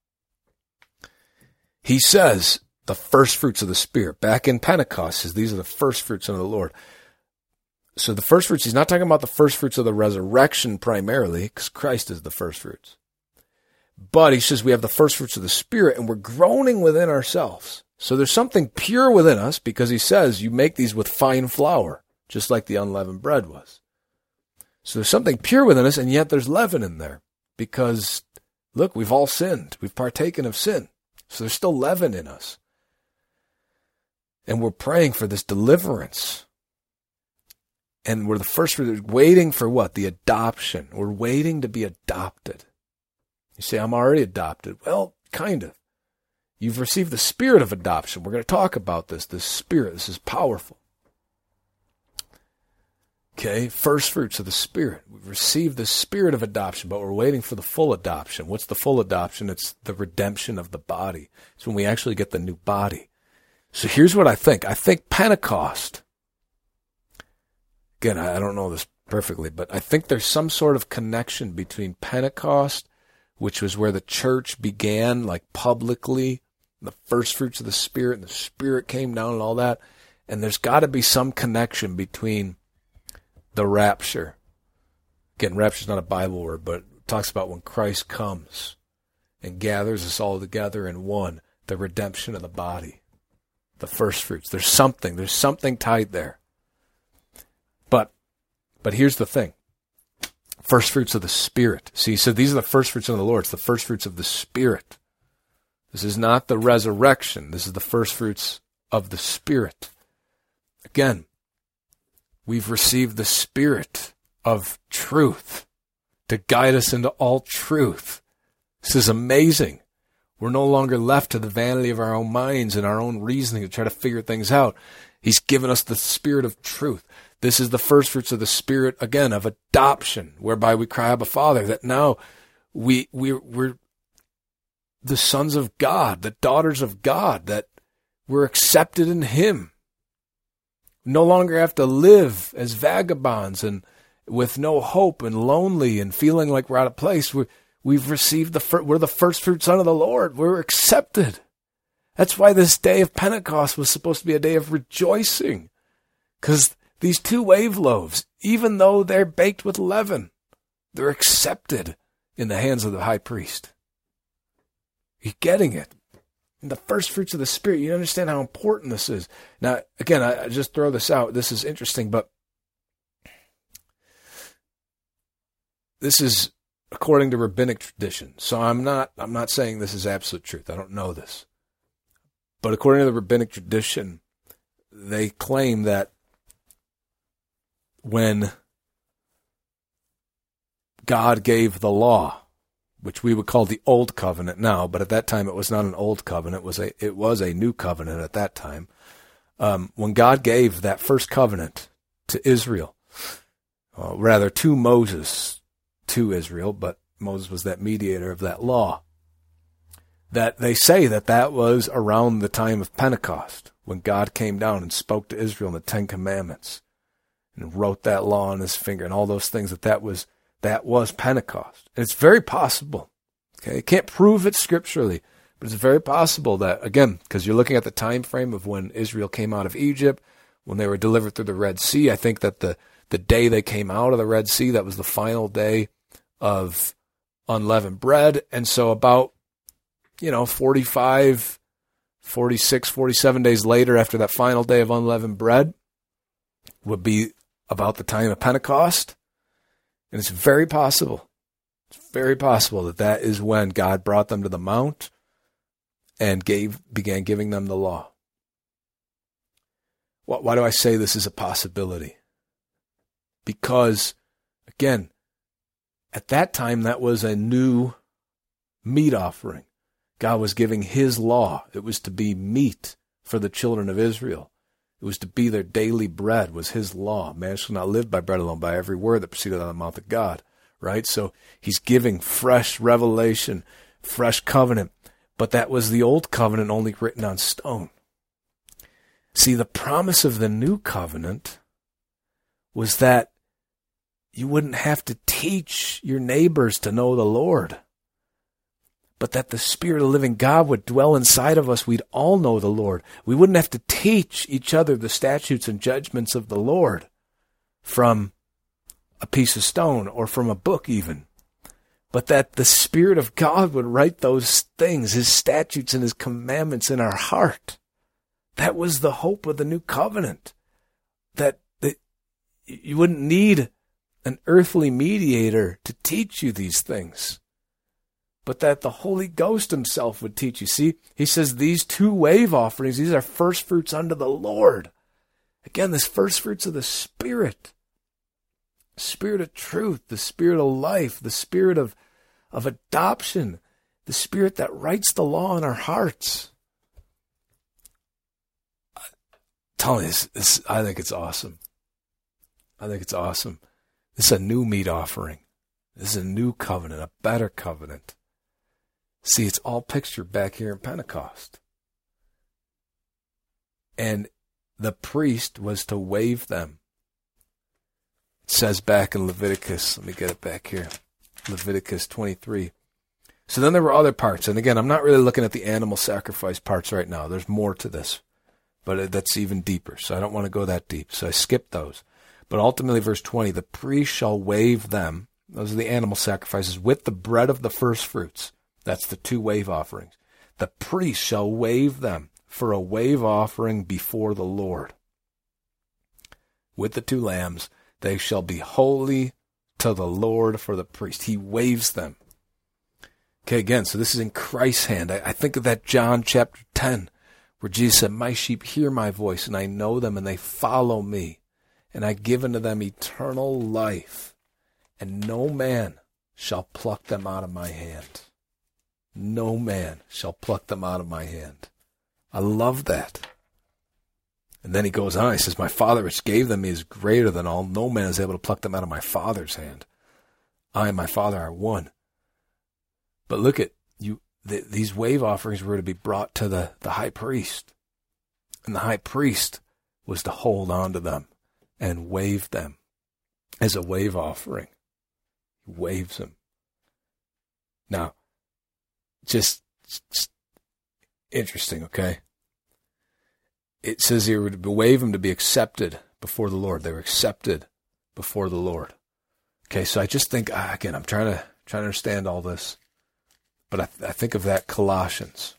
he says, the first fruits of the Spirit. Back in Pentecost, says these are the first fruits of the Lord. So the first fruits, he's not talking about the first fruits of the resurrection primarily, because Christ is the first fruits. But he says we have the first fruits of the Spirit, and we're groaning within ourselves. So there's something pure within us, because he says you make these with fine flour, just like the unleavened bread was. So there's something pure within us, and yet there's leaven in there. Because, look, we've all sinned. We've partaken of sin. So there's still leaven in us. And we're praying for this deliverance. And we're the first, waiting for what? The adoption. We're waiting to be adopted. You say, I'm already adopted. Well, kind of. You've received the spirit of adoption. We're going to talk about this spirit. This is powerful. Okay, first fruits of the Spirit. We've received the spirit of adoption, but we're waiting for the full adoption. What's the full adoption? It's the redemption of the body. It's when we actually get the new body. So here's what I think. I think Pentecost, again, I don't know this perfectly, but I think there's some sort of connection between Pentecost, which was where the church began, like publicly, the first fruits of the Spirit, and the Spirit came down and all that. And there's got to be some connection between the rapture. Again, rapture is not a Bible word, but it talks about when Christ comes and gathers us all together in one, the redemption of the body, the first fruits. There's something tied there. But here's the thing. First fruits of the Spirit. See, so these are the first fruits of the Lord. It's the first fruits of the Spirit. This is not the resurrection. This is the first fruits of the Spirit. Again, we've received the Spirit of truth to guide us into all truth. This is amazing. We're no longer left to the vanity of our own minds and our own reasoning to try to figure things out. He's given us the Spirit of truth. This is the first fruits of the Spirit, again, of adoption, whereby we cry, Abba, Father, that now we're the sons of God, the daughters of God, that we're accepted in Him. No longer have to live as vagabonds and with no hope and lonely and feeling like we're out of place. We've received we're the first fruit son of the Lord. We're accepted. That's why this day of Pentecost was supposed to be a day of rejoicing, because these 2 wave loaves, even though they're baked with leaven, they're accepted in the hands of the high priest. You're getting it. The first fruits of the Spirit, you understand how important this is. Now, again, I just throw this out. This is interesting, but this is according to rabbinic tradition. So I'm not saying this is absolute truth. I don't know this. But according to the rabbinic tradition, they claim that when God gave the law, which we would call the Old Covenant now, but at that time it was not an Old Covenant. It was a New Covenant at that time. When God gave that first covenant to Israel, rather to Moses, to Israel, but Moses was that mediator of that law, that they say that was around the time of Pentecost, when God came down and spoke to Israel in the 10 Commandments and wrote that law on his finger and all those things, that was Pentecost. And it's very possible. Okay, I can't prove it scripturally, but it's very possible that, again, because you're looking at the time frame of when Israel came out of Egypt, when they were delivered through the Red Sea. I think that the day they came out of the Red Sea, that was the final day of unleavened bread. And so about, 45, 46, 47 days later, after that final day of unleavened bread, would be about the time of Pentecost. And it's very possible. It's very possible that is when God brought them to the mount and began giving them the law. Why do I say this is a possibility? Because, again, at that time, that was a new meat offering. God was giving his law. It was to be meat for the children of Israel. It was to be their daily bread, was his law. Man shall not live by bread alone, by every word that proceedeth out of the mouth of God. Right? So he's giving fresh revelation, fresh covenant. But that was the old covenant only written on stone. See, the promise of the new covenant was that you wouldn't have to teach your neighbors to know the Lord, but that the Spirit of the living God would dwell inside of us. We'd all know the Lord. We wouldn't have to teach each other the statutes and judgments of the Lord. from a piece of stone or from a book even, but that the Spirit of God would write those things, his statutes and his commandments in our heart. That was the hope of the new covenant, that you wouldn't need an earthly mediator to teach you these things, but that the Holy Ghost himself would teach you. See, he says these 2 wave offerings, these are first fruits unto the Lord. Again, this first fruits of the Spirit. Spirit of truth, the Spirit of life, the Spirit of adoption, the Spirit that writes the law in our hearts. I'm telling you, I think it's awesome. I think it's awesome. This is a new meat offering. This is a new covenant, a better covenant. See, it's all pictured back here in Pentecost. And the priest was to wave them. It says back in Leviticus, let me get it back here, Leviticus 23. So then there were other parts. And again, I'm not really looking at the animal sacrifice parts right now. There's more to this, but that's even deeper. So I don't want to go that deep. So I skipped those. But ultimately, verse 20, the priest shall wave them, those are the animal sacrifices, with the bread of the first fruits. That's the 2 wave offerings. The priest shall wave them for a wave offering before the Lord. With the 2 lambs, they shall be holy to the Lord for the priest. He waves them. Okay, again, so this is in Christ's hand. I think of that John chapter 10, where Jesus said, my sheep hear my voice, and I know them, and they follow me. And I give unto them eternal life, and no man shall pluck them out of my hand. No man shall pluck them out of my hand. I love that. And then he goes on, he says, my Father which gave them is greater than all. No man is able to pluck them out of my Father's hand. I and my Father are one. But look at you. These wave offerings were to be brought to the high priest. And the high priest was to hold on to them and wave them as a wave offering. He waves them. Now, just interesting, okay? It says here, would wave them to be accepted before the Lord. They were accepted before the Lord. Okay, so I just think, again, I'm trying to understand all this, but I think of that Colossians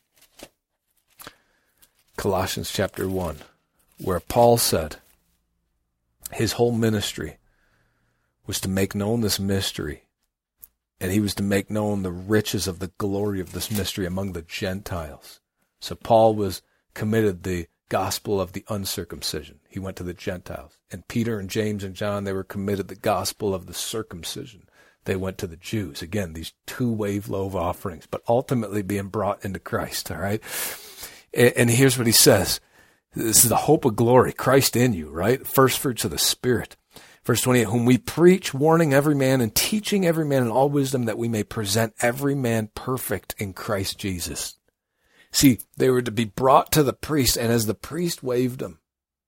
chapter 1, where Paul said his whole ministry was to make known this mystery, and he was to make known the riches of the glory of this mystery among the Gentiles. So Paul was committed the gospel of the uncircumcision. He went to the Gentiles. And Peter and James and John, they were committed the gospel of the circumcision. They went to the Jews. Again, these 2 wave loaf offerings, but ultimately being brought into Christ, all right? And here's what he says. This is the hope of glory, Christ in you, right? First fruits of the Spirit. Verse 28, whom we preach, warning every man and teaching every man in all wisdom, that we may present every man perfect in Christ Jesus. See, they were to be brought to the priest, and as the priest waved them,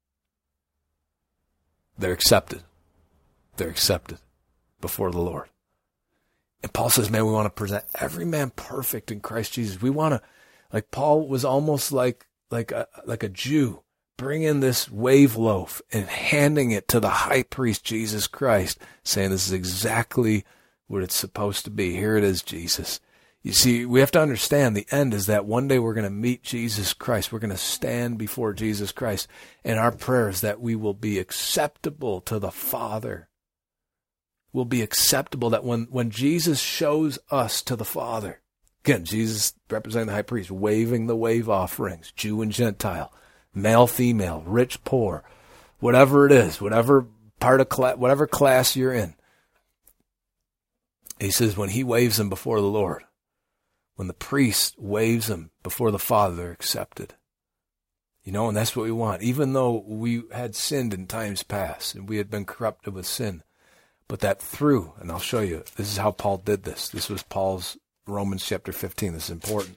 they're accepted. They're accepted before the Lord. And Paul says, man, we want to present every man perfect in Christ Jesus. We want to, like Paul was almost like a Jew, bringing this wave loaf and handing it to the high priest, Jesus Christ, saying this is exactly what it's supposed to be. Here it is, Jesus. You see, we have to understand the end is that one day we're going to meet Jesus Christ. We're going to stand before Jesus Christ. And our prayer is that we will be acceptable to the Father. We'll be acceptable, that when Jesus shows us to the Father, again, Jesus representing the high priest, waving the wave offerings, Jew and Gentile, male, female, rich, poor, whatever it is, whatever part of class, whatever class you're in. He says when he waves them before the Lord, when the priest waves them before the Father, they're accepted. You know, and that's what we want. Even though we had sinned in times past and we had been corrupted with sin, but that through, and I'll show you, this is how Paul did this. This was Paul's Romans chapter 15. This is important.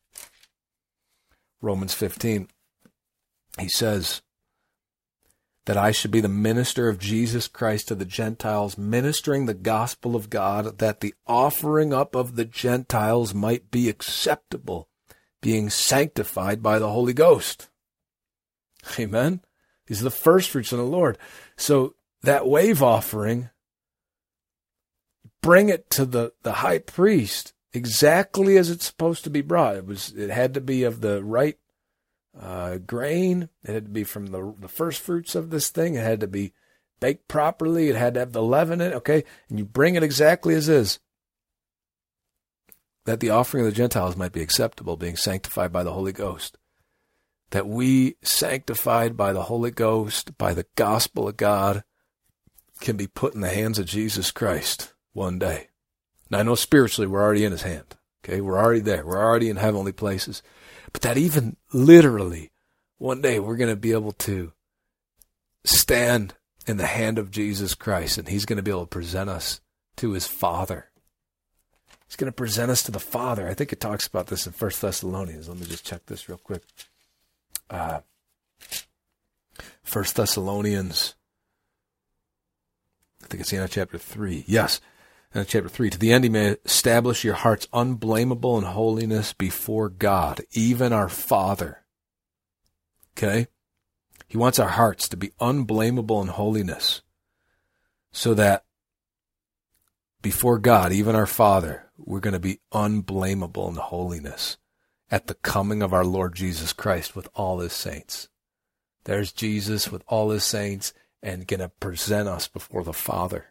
Romans 15. He says that I should be the minister of Jesus Christ to the Gentiles, ministering the gospel of God, that the offering up of the Gentiles might be acceptable, being sanctified by the Holy Ghost. Amen. These are the first fruits of the Lord. So that wave offering, bring it to the high priest exactly as it's supposed to be brought. It had to be of the right grain. It had to be from the first fruits of this thing. It had to be baked properly. It had to have the leaven in it, okay? And you bring it exactly as is, that the offering of the Gentiles might be acceptable, being sanctified by the Holy Ghost. That we, sanctified by the Holy Ghost, by the gospel of God, can be put in the hands of Jesus Christ one day. Now, I know spiritually we're already in his hand. Okay, we're already there. We're already in heavenly places. But that even literally, one day we're going to be able to stand in the hand of Jesus Christ, and he's going to be able to present us to his Father. He's going to present us to the Father. I think it talks about this in 1 Thessalonians. Let me just check this real quick. 1 Thessalonians, I think it's in chapter 3. Yes, in chapter 3. To the end he may establish your hearts unblameable in holiness before God, even our Father. Okay? He wants our hearts to be unblameable in holiness, so that before God, even our Father, we're going to be unblameable in holiness at the coming of our Lord Jesus Christ with all his saints. There's Jesus with all his saints and going to present us before the Father.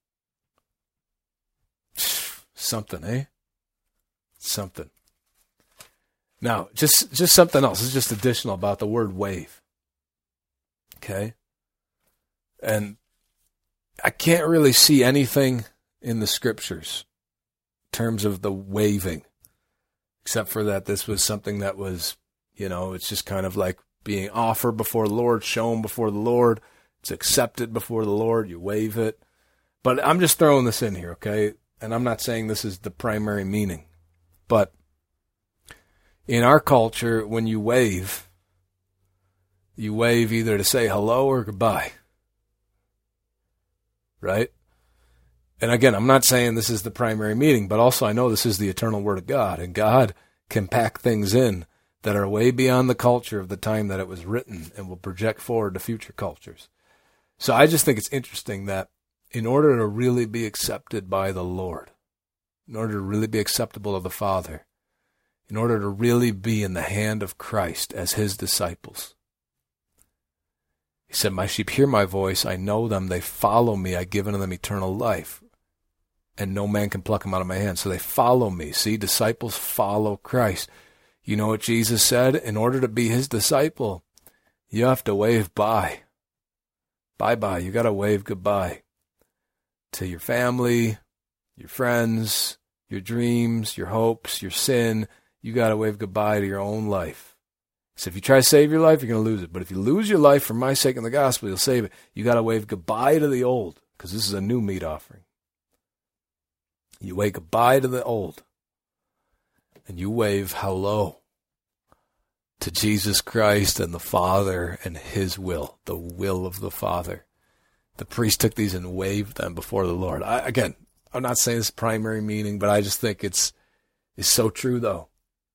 Something, eh? Something. Now, just something else. This is just additional about the word wave. Okay? And I can't really see anything in the scriptures in terms of the waving, except for that this was something that was, it's just kind of like being offered before the Lord, shown before the Lord. It's accepted before the Lord. You wave it. But I'm just throwing this in here, okay? And I'm not saying this is the primary meaning. But in our culture, when you wave either to say hello or goodbye. Right? And again, I'm not saying this is the primary meaning, but also I know this is the eternal Word of God, and God can pack things in that are way beyond the culture of the time that it was written and will project forward to future cultures. So I just think it's interesting that in order to really be accepted by the Lord, in order to really be acceptable of the Father, in order to really be in the hand of Christ as his disciples, he said, my sheep hear my voice, I know them, they follow me, I've given them eternal life, and no man can pluck them out of my hand. So they follow me. See, disciples follow Christ. You know what Jesus said? In order to be his disciple, you have to wave bye. Bye-bye. You got to wave goodbye to your family, your friends, your dreams, your hopes, your sin. You got to wave goodbye to your own life. So if you try to save your life, you're going to lose it. But if you lose your life for my sake and the gospel, you'll save it. You got to wave goodbye to the old, because this is a new meat offering. You wave goodbye to the old, and you wave hello to Jesus Christ and the Father and his will, the will of the Father. The priest took these and waved them before the Lord. I'm not saying it's primary meaning, but I just think it's so true, though.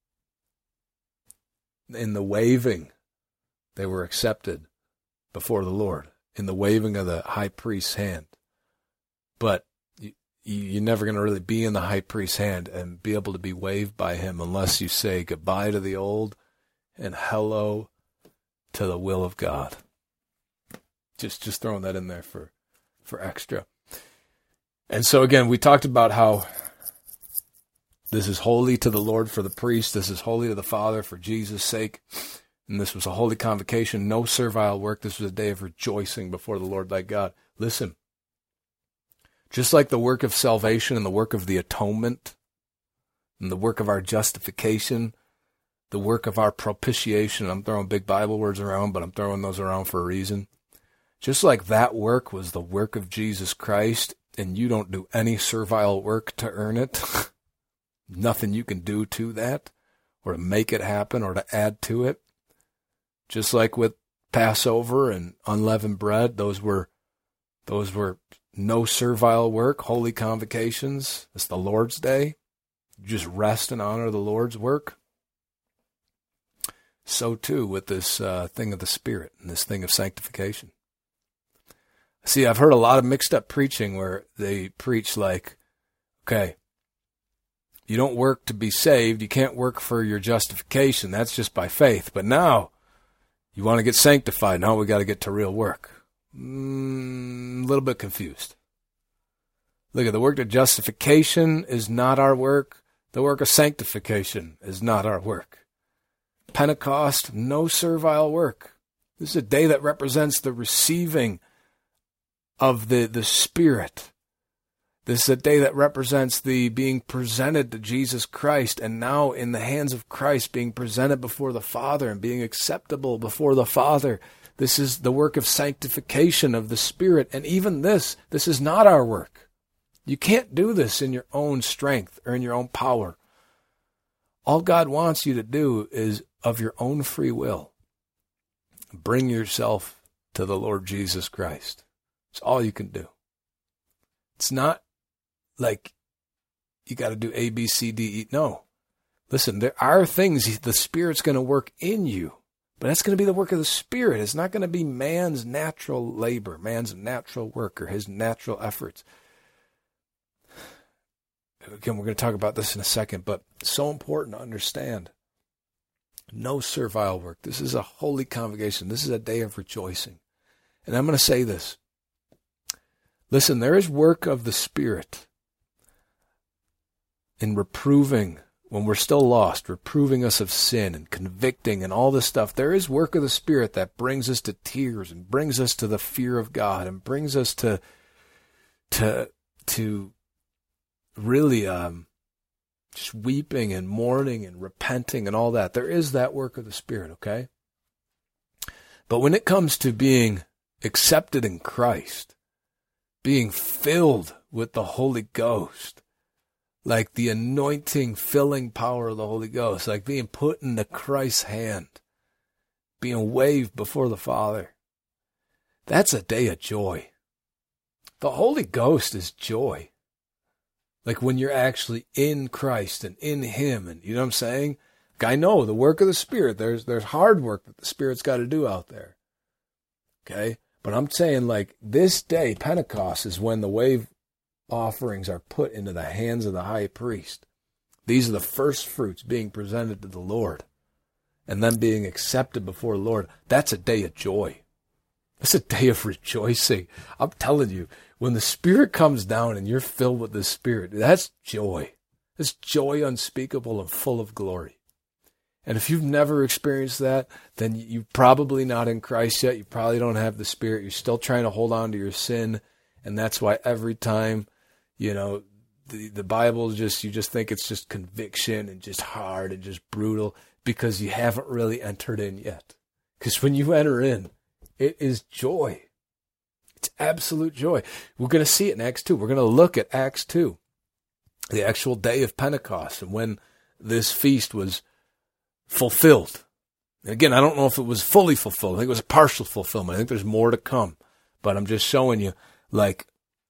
In the waving, they were accepted before the Lord, in the waving of the high priest's hand. But you're never going to really be in the high priest's hand and be able to be waved by him unless you say goodbye to the old and hello to the will of God. Just throwing that in there for extra. And so again, we talked about how this is holy to the Lord for the priest. This is holy to the Father for Jesus' sake. And this was a holy convocation, no servile work. This was a day of rejoicing before the Lord thy God. Listen, just like the work of salvation and the work of the atonement and the work of our justification, the work of our propitiation, I'm throwing big Bible words around, but I'm throwing those around for a reason. Just like that work was the work of Jesus Christ, and you don't do any servile work to earn it, nothing you can do to that or to make it happen or to add to it. Just like with Passover and unleavened bread, those were no servile work, holy convocations. It's the Lord's Day. You just rest and honor the Lord's work. So too with this thing of the Spirit and this thing of sanctification. See, I've heard a lot of mixed up preaching where they preach like, okay, you don't work to be saved. You can't work for your justification. That's just by faith. But now you want to get sanctified. Now we got to get to real work. A little bit confused. Look at the work of justification is not our work. The work of sanctification is not our work. Pentecost, no servile work. This is a day that represents the receiving of the Spirit. This is a day that represents the being presented to Jesus Christ, and now in the hands of Christ being presented before the Father and being acceptable before the Father. This is the work of sanctification of the Spirit. And even this is not our work. You can't do this in your own strength or in your own power. All God wants you to do is of your own free will. Bring yourself to the Lord Jesus Christ. It's all you can do. It's not like you got to do A, B, C, D, E. No. Listen, there are things the Spirit's going to work in you, but that's going to be the work of the Spirit. It's not going to be man's natural labor, man's natural work, or his natural efforts. Again, we're going to talk about this in a second, but it's so important to understand. No servile work. This is a holy convocation. This is a day of rejoicing. And I'm going to say this. Listen, there is work of the Spirit in reproving, when we're still lost, reproving us of sin and convicting and all this stuff. There is work of the Spirit that brings us to tears and brings us to the fear of God and brings us to really just weeping and mourning and repenting and all that. There is that work of the Spirit, okay? But when it comes to being accepted in Christ, being filled with the Holy Ghost, like the anointing, filling power of the Holy Ghost, like being put into Christ's hand, being waved before the Father, that's a day of joy. The Holy Ghost is joy. Like when you're actually in Christ and in Him, and you know what I'm saying? Like I know the work of the Spirit, there's hard work that the Spirit's got to do out there. Okay? But I'm saying like this day, Pentecost, is when the wave offerings are put into the hands of the high priest. These are the first fruits being presented to the Lord and then being accepted before the Lord. That's a day of joy. It's a day of rejoicing. I'm telling you, when the Spirit comes down and you're filled with the Spirit, that's joy. It's joy unspeakable and full of glory. And if you've never experienced that, then you're probably not in Christ yet. You probably don't have the Spirit. You're still trying to hold on to your sin. And that's why every time, you know, the Bible you just think it's just conviction and just hard and just brutal because you haven't really entered in yet. Because when you enter in, it is joy. It's absolute joy. We're going to see it in Acts 2. We're going to look at Acts 2, the actual day of Pentecost and when this feast was fulfilled. And again, I don't know if it was fully fulfilled. I think it was a partial fulfillment. I think there's more to come. But I'm just showing you, like,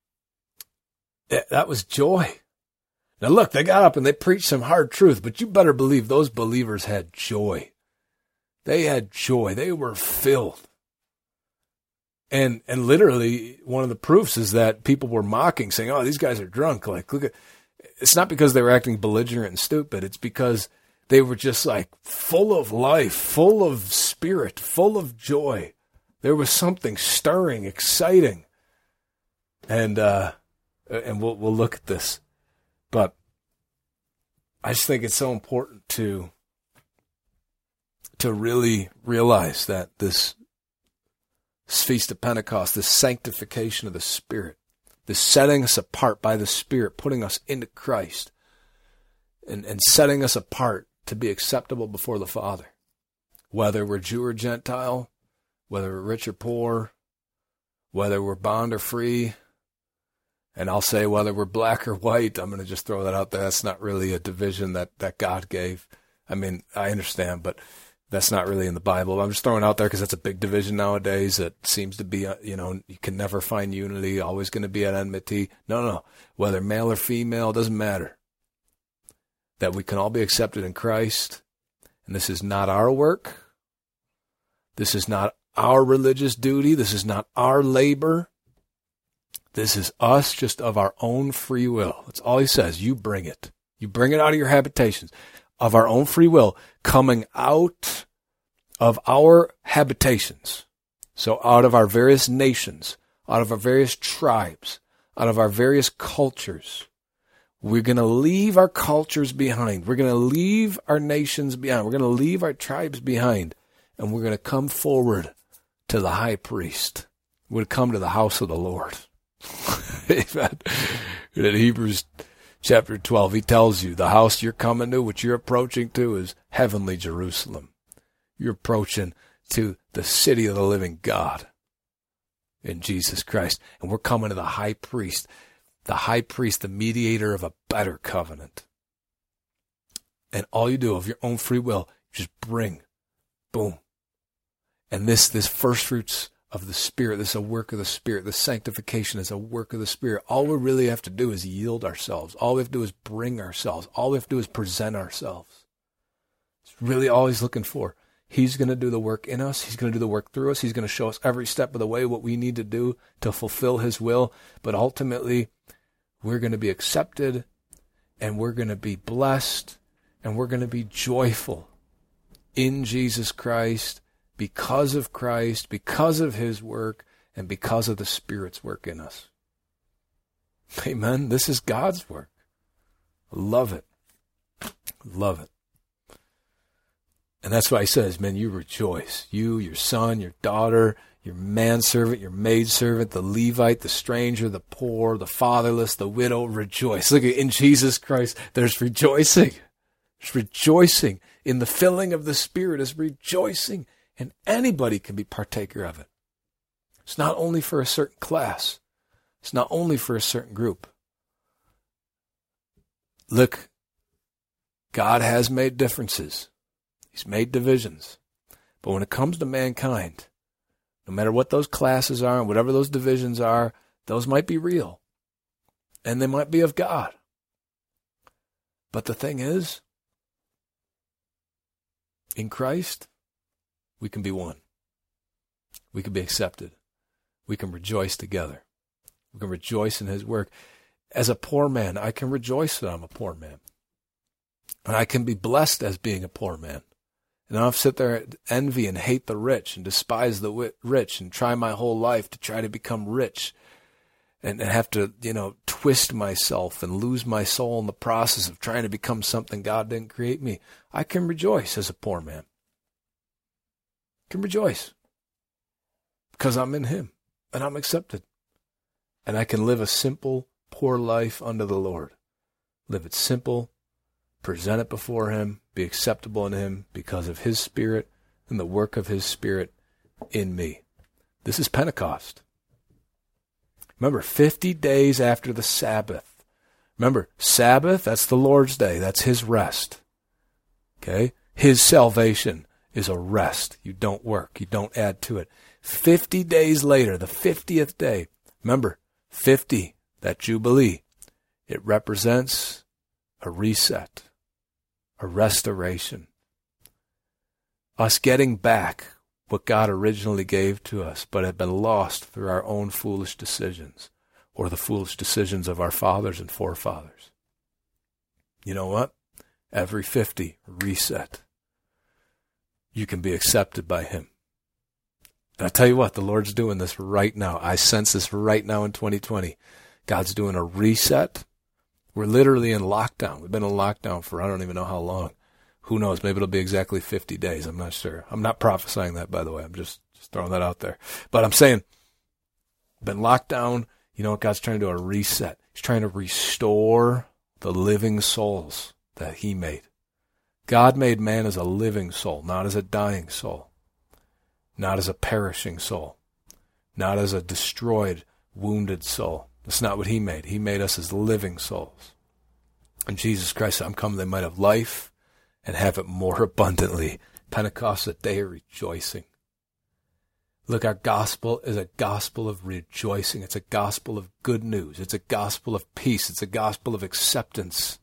that was joy. Now look, they got up and they preached some hard truth, but you better believe those believers had joy. They had joy. They were filled. And literally, one of the proofs is that people were mocking, saying, oh, these guys are drunk. Like, look at, it's not because they were acting belligerent and stupid. It's because they were just like full of life, full of spirit, full of joy. There was something stirring, exciting. And we'll look at this. But I just think it's so important to really realize that this Feast of Pentecost, this sanctification of the Spirit, this setting us apart by the Spirit, putting us into Christ, and setting us apart to be acceptable before the Father. Whether we're Jew or Gentile, whether we're rich or poor, whether we're bond or free, and I'll say whether we're black or white, I'm going to just throw that out there. That's not really a division that God gave. I mean, I understand, but that's not really in the Bible. I'm just throwing it out there because that's a big division nowadays. That seems to be, you can never find unity, always going to be at enmity. No. Whether male or female, it doesn't matter. That we can all be accepted in Christ. And this is not our work. This is not our religious duty. This is not our labor. This is us just of our own free will. That's all he says. You bring it. You bring it out of your habitations. Of our own free will, coming out of our habitations. So out of our various nations, out of our various tribes, out of our various cultures. We're going to leave our cultures behind. We're going to leave our nations behind. We're going to leave our tribes behind. And we're going to come forward to the high priest. We're going to come to the house of the Lord. Amen. In Hebrews chapter 12, he tells you the house you're coming to, what you're approaching to, is heavenly Jerusalem. You're approaching to the city of the living God in Jesus Christ. And we're coming to the high priest, the mediator of a better covenant. And all you do of your own free will, just bring, boom. And this first fruits of the Spirit, this is a work of the Spirit. The sanctification is a work of the Spirit. All we really have to do is yield ourselves. All we have to do is bring ourselves. All we have to do is present ourselves. It's really all he's looking for. He's going to do the work in us. He's going to do the work through us. He's going to show us every step of the way what we need to do to fulfill his will. But ultimately, we're going to be accepted, and we're going to be blessed, and we're going to be joyful in Jesus Christ, because of Christ, because of his work, and because of the Spirit's work in us. Amen. This is God's work. I love it. Love it. And that's why he says, man, you rejoice. You, your son, your daughter, your manservant, your maidservant, the Levite, the stranger, the poor, the fatherless, the widow, rejoice. Look, in Jesus Christ, there's rejoicing. There's rejoicing. In the filling of the Spirit is rejoicing. And anybody can be partaker of it. It's not only for a certain class. It's not only for a certain group. Look, God has made differences. He's made divisions. But when it comes to mankind, no matter what those classes are and whatever those divisions are, those might be real. And they might be of God. But the thing is, in Christ, we can be one. We can be accepted. We can rejoice together. We can rejoice in his work. As a poor man, I can rejoice that I'm a poor man. And I can be blessed as being a poor man. And I don't have to sit there and envy and hate the rich and despise the rich and try my whole life to try to become rich and have to, twist myself and lose my soul in the process of trying to become something God didn't create me. I can rejoice as a poor man. I can rejoice because I'm in him and I'm accepted. And I can live a simple, poor life unto the Lord. Live it simple, present it before him, be acceptable in him because of his Spirit and the work of his Spirit in me. This is Pentecost. Remember, 50 days after the Sabbath. Remember, Sabbath, that's the Lord's day. That's his rest. Okay? His salvation is a rest. You don't work. You don't add to it. 50 days later, the 50th day. Remember, 50, that Jubilee. It represents a reset, a restoration. Us getting back what God originally gave to us, but had been lost through our own foolish decisions or the foolish decisions of our fathers and forefathers. You know what? Every 50, reset. You can be accepted by him. And I tell you what, the Lord's doing this right now. I sense this right now in 2020. God's doing a reset. We're literally in lockdown. We've been in lockdown for I don't even know how long. Who knows? Maybe it'll be exactly 50 days. I'm not sure. I'm not prophesying that, by the way. I'm just throwing that out there. But I'm saying, been locked down. You know what God's trying to do? A reset. He's trying to restore the living souls that he made. God made man as a living soul, not as a dying soul, not as a perishing soul, not as a destroyed, wounded soul. That's not what he made. He made us as living souls. And Jesus Christ said, I'm come they might have life and have it more abundantly. Pentecost is a day of rejoicing. Look, our gospel is a gospel of rejoicing. It's a gospel of good news. It's a gospel of peace. It's a gospel of acceptance.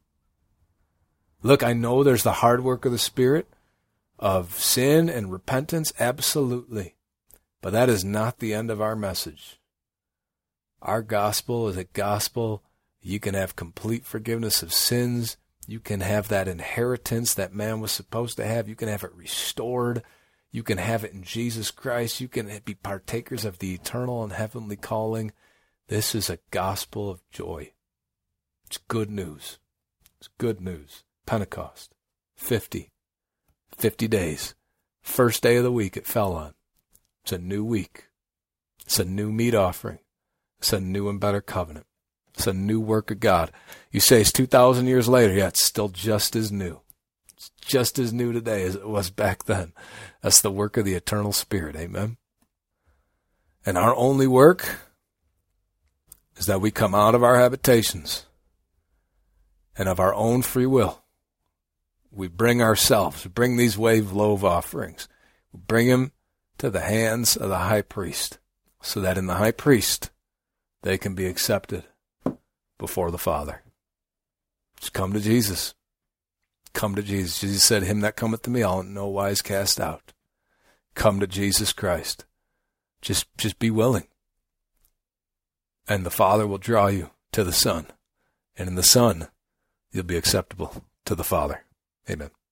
Look, I know there's the hard work of the Spirit, of sin and repentance, absolutely. But that is not the end of our message. Our gospel is a gospel. You can have complete forgiveness of sins. You can have that inheritance that man was supposed to have. You can have it restored. You can have it in Jesus Christ. You can be partakers of the eternal and heavenly calling. This is a gospel of joy. It's good news. It's good news. Pentecost, 50 days. First day of the week it fell on. It's a new week. It's a new meat offering. It's a new and better covenant. It's a new work of God. You say it's 2,000 years later. Yeah, it's still just as new. It's just as new today as it was back then. That's the work of the eternal Spirit. Amen. And our only work is that we come out of our habitations and of our own free will. We bring ourselves, we bring these wave loaf offerings. We bring them to the hands of the high priest so that in the high priest they can be accepted before the Father. Just come to Jesus. Come to Jesus. Jesus said, him that cometh to me, I'll in no wise cast out. Come to Jesus Christ. Just be willing. And the Father will draw you to the Son. And in the Son, you'll be acceptable to the Father. Amen.